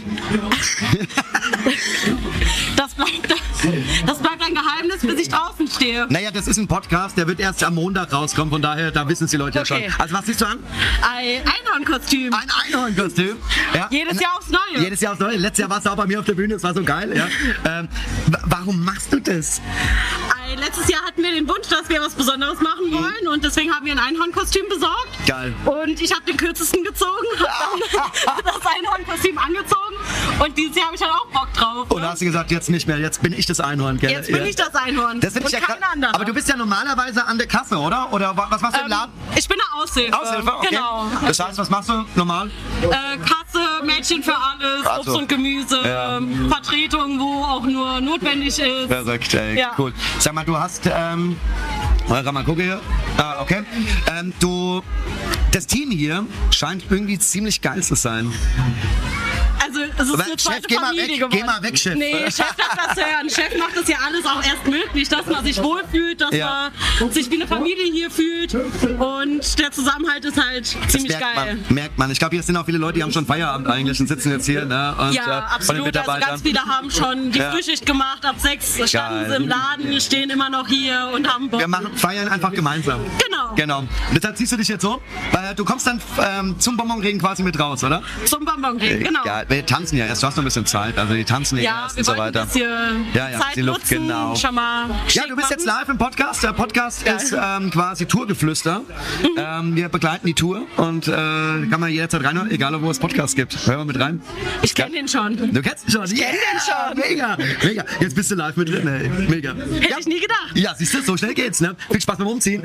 Speaker 18: Das bleibt, das bleibt ein Geheimnis, bis ich draußen stehe.
Speaker 3: Naja, das ist ein Podcast, der wird erst am Montag rauskommen, von daher, da wissen es die Leute
Speaker 18: Okay.
Speaker 3: ja schon. Also was ziehst du an?
Speaker 18: Ein Einhornkostüm.
Speaker 3: Ein Einhornkostüm? Ja.
Speaker 18: Jedes Jahr aufs Neue.
Speaker 3: Jedes Jahr aufs Neue. Letztes Jahr warst du auch bei mir auf der Bühne, das war so geil. Ja. Ähm, w- warum machst du das?
Speaker 18: Ein, letztes Jahr hatten wir den Wunsch, dass wir was Besonderes machen wollen und deswegen haben wir ein Einhornkostüm besorgt.
Speaker 3: Geil.
Speaker 18: Und ich habe den kürzesten gezogen, habe dann das Einhornkostüm angezogen und dieses Jahr habe ich dann auch Bock drauf.
Speaker 3: Und da hast du gesagt, jetzt nicht mehr, jetzt bin ich das Einhorn. Gell?
Speaker 18: Jetzt bin
Speaker 3: ja.
Speaker 18: ich das Einhorn
Speaker 3: Das find
Speaker 18: und
Speaker 3: ich ja
Speaker 18: kein
Speaker 3: grad-
Speaker 18: anderer.
Speaker 3: Aber du bist ja normalerweise an der Kasse, oder? Oder wa- was machst du im
Speaker 18: Ähm,
Speaker 3: Laden?
Speaker 18: Ich bin eine Aushilfe.
Speaker 3: Aushilfe, okay.
Speaker 18: Genau.
Speaker 3: Das heißt, was machst du normal?
Speaker 18: Äh, Kasse, Mädchen für alles,
Speaker 3: Ach
Speaker 18: Obst
Speaker 3: so.
Speaker 18: und Gemüse,
Speaker 3: Ja.
Speaker 18: ähm, Vertretung, wo auch nur notwendig ist.
Speaker 3: Verrückt, ey.
Speaker 18: Ja.
Speaker 3: Cool. Sag mal, du hast, ähm, äh, mal gucken hier. Ah, okay. Ähm, du, das Team hier scheint irgendwie ziemlich geil zu sein.
Speaker 18: Also es ist
Speaker 3: Aber
Speaker 18: eine
Speaker 3: Chef,
Speaker 18: zweite
Speaker 3: geh mal
Speaker 18: Familie
Speaker 3: weg,
Speaker 18: geworden.
Speaker 3: geh mal weg, Chef.
Speaker 18: Nee, Chef darf das hören. Chef macht das ja alles auch erst möglich, dass man sich wohlfühlt, dass
Speaker 3: Ja.
Speaker 18: man sich wie eine Familie hier fühlt und der Zusammenhalt ist halt ziemlich
Speaker 3: das merkt
Speaker 18: geil.
Speaker 3: Man, merkt man. Ich glaube, hier sind auch viele Leute, die haben schon Feierabend eigentlich und sitzen jetzt hier. Ne? Und,
Speaker 18: Ja,
Speaker 3: äh, von den
Speaker 18: absolut. Also
Speaker 3: Mitarbeitern.
Speaker 18: ganz viele haben schon die
Speaker 3: Ja.
Speaker 18: Frühschicht gemacht. Ab sechs standen sie im Laden, wir stehen immer noch hier und haben Bock.
Speaker 3: Wir machen, feiern einfach gemeinsam.
Speaker 18: Genau.
Speaker 3: Genau. Und deshalb ziehst du dich jetzt so. Weil du kommst dann ähm, zum Bonbonregen quasi mit raus, oder?
Speaker 18: Zum Bonbonregen, genau.
Speaker 3: Ja, wir tanzen ja erst. Du hast noch ein bisschen Zeit. Also die tanzen hier
Speaker 18: Ja,
Speaker 3: erst
Speaker 18: wir
Speaker 3: und so
Speaker 18: wollten
Speaker 3: weiter.
Speaker 18: ein bisschen
Speaker 3: Ja, ja,
Speaker 18: Zeit
Speaker 3: die Luft,
Speaker 18: nutzen,
Speaker 3: genau.
Speaker 18: schon mal
Speaker 3: Ja,
Speaker 18: schick
Speaker 3: du bist jetzt
Speaker 18: machen.
Speaker 3: live im Podcast. Der Podcast ist ähm, quasi Tourgeflüster.
Speaker 18: Mhm.
Speaker 3: Ähm, wir begleiten die Tour und äh, kann man jederzeit reinhören, egal wo es Podcast gibt. Hören wir mit rein.
Speaker 18: Ich kenne den schon.
Speaker 3: Du kennst ihn schon?
Speaker 18: Ich kenn den schon.
Speaker 3: Mega, mega. Jetzt bist du live mit drin. Ey. Mega.
Speaker 18: Hätte ich nie gedacht.
Speaker 3: Ja, siehst du, so schnell geht's, ne? Viel Spaß beim Umziehen.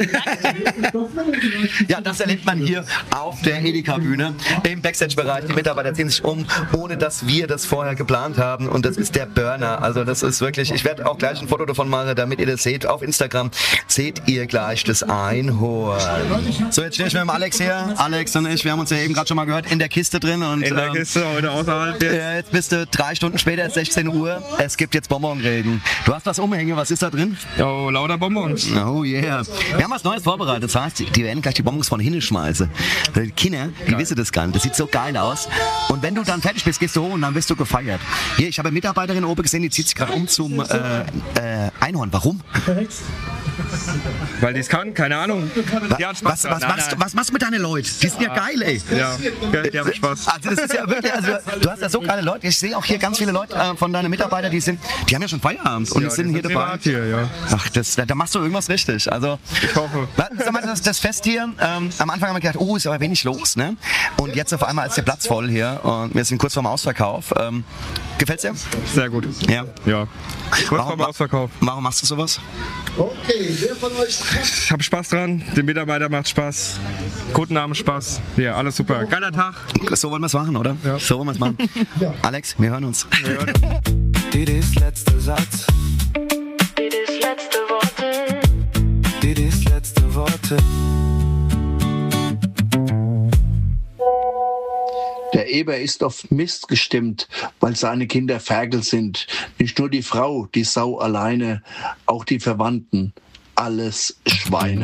Speaker 3: Ja, das erlebt man hier auf der Edeka-Bühne im Backstage-Bereich. Die Mitarbeiter ziehen sich um, ohne dass wir das vorher geplant haben. Und das ist der Burner. Also das ist wirklich, ich werde auch gleich ein Foto davon machen, damit ihr das seht. Auf Instagram seht ihr gleich das Einhorn. So, jetzt stehe ich mit dem Alex hier. Alex und ich, wir haben uns ja eben gerade schon mal gehört, in der Kiste drin. Und,
Speaker 14: In der
Speaker 3: ähm,
Speaker 14: Kiste, heute außerhalb jetzt.
Speaker 3: ja, jetzt bist du drei Stunden später, es ist sechzehn Uhr. Es gibt jetzt Bonbonregen. Du hast was umhängen, was ist da drin?
Speaker 14: Oh, lauter Bonbons.
Speaker 3: Oh yeah. Wir haben was Neues vorbereitet. Das heißt, die werden gleich die Bonbons von hinten schmeißen. Die Kinder, die wissen das gar nicht. Das sieht so geil aus. Und wenn du dann fertig bist, gehst du hoch und dann wirst du gefeiert. Hier, ich habe eine Mitarbeiterin oben gesehen, die zieht sich gerade um zum äh, äh, Einhorn. Warum?
Speaker 14: Weil die es kann, keine Ahnung. Die hat Spaß
Speaker 3: Was,
Speaker 14: dran.
Speaker 3: was,
Speaker 14: Nein,
Speaker 3: machst, du-
Speaker 14: nein.
Speaker 3: was machst du mit deinen Leuten? Die sind ja geil, ey.
Speaker 14: Ja, ja, die haben Spaß.
Speaker 3: Also das ist ja wirklich, also du hast ja so geile Leute. Ich sehe auch hier ganz viele Leute äh, von deinen Mitarbeitern, die sind, die haben ja schon Feierabend und
Speaker 14: Ja,
Speaker 3: die sind
Speaker 14: die
Speaker 3: hier
Speaker 14: sind
Speaker 3: dabei.
Speaker 14: privat hier, ja.
Speaker 3: Ach, das, da, da machst du irgendwas richtig. Also
Speaker 14: Ich hoffe.
Speaker 3: sag mal, das, das Fest hier, ähm, am Anfang haben wir gedacht, oh, ist aber wenig los, ne? Und jetzt auf einmal ist der Platz voll hier und wir sind kurz vorm Ausverkauf. Ähm, gefällt's dir?
Speaker 14: Sehr gut.
Speaker 3: Ja.
Speaker 14: Ja. Kurz
Speaker 3: Warum-
Speaker 14: vorm Ausverkauf.
Speaker 3: Warum machst du sowas?
Speaker 8: Okay, wer von euch
Speaker 14: Ich habe Spaß dran, den Mitarbeiter macht Spaß, Kunden haben Spaß. Ja, alles super. Geiler Tag.
Speaker 3: So wollen wir es machen, oder?
Speaker 14: Ja.
Speaker 3: So wollen wir es machen. Alex, wir hören uns.
Speaker 1: Didis letzter Satz.
Speaker 13: Didis letzte Worte.
Speaker 1: Didis letzte Worte.
Speaker 2: Der Eber ist auf Mist gestimmt, weil seine Kinder Ferkel sind. Nicht nur die Frau, die Sau alleine, auch die Verwandten, alles Schweine.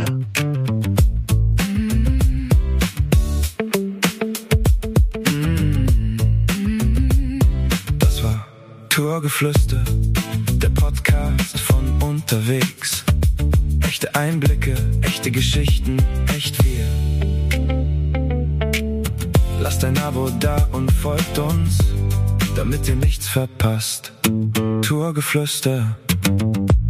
Speaker 1: Das war Tourgeflüster, der Podcast von unterwegs. Echte Einblicke, echte Geschichten, echt wir. Lasst ein Abo da und folgt uns, damit ihr nichts verpasst. Tourgeflüster.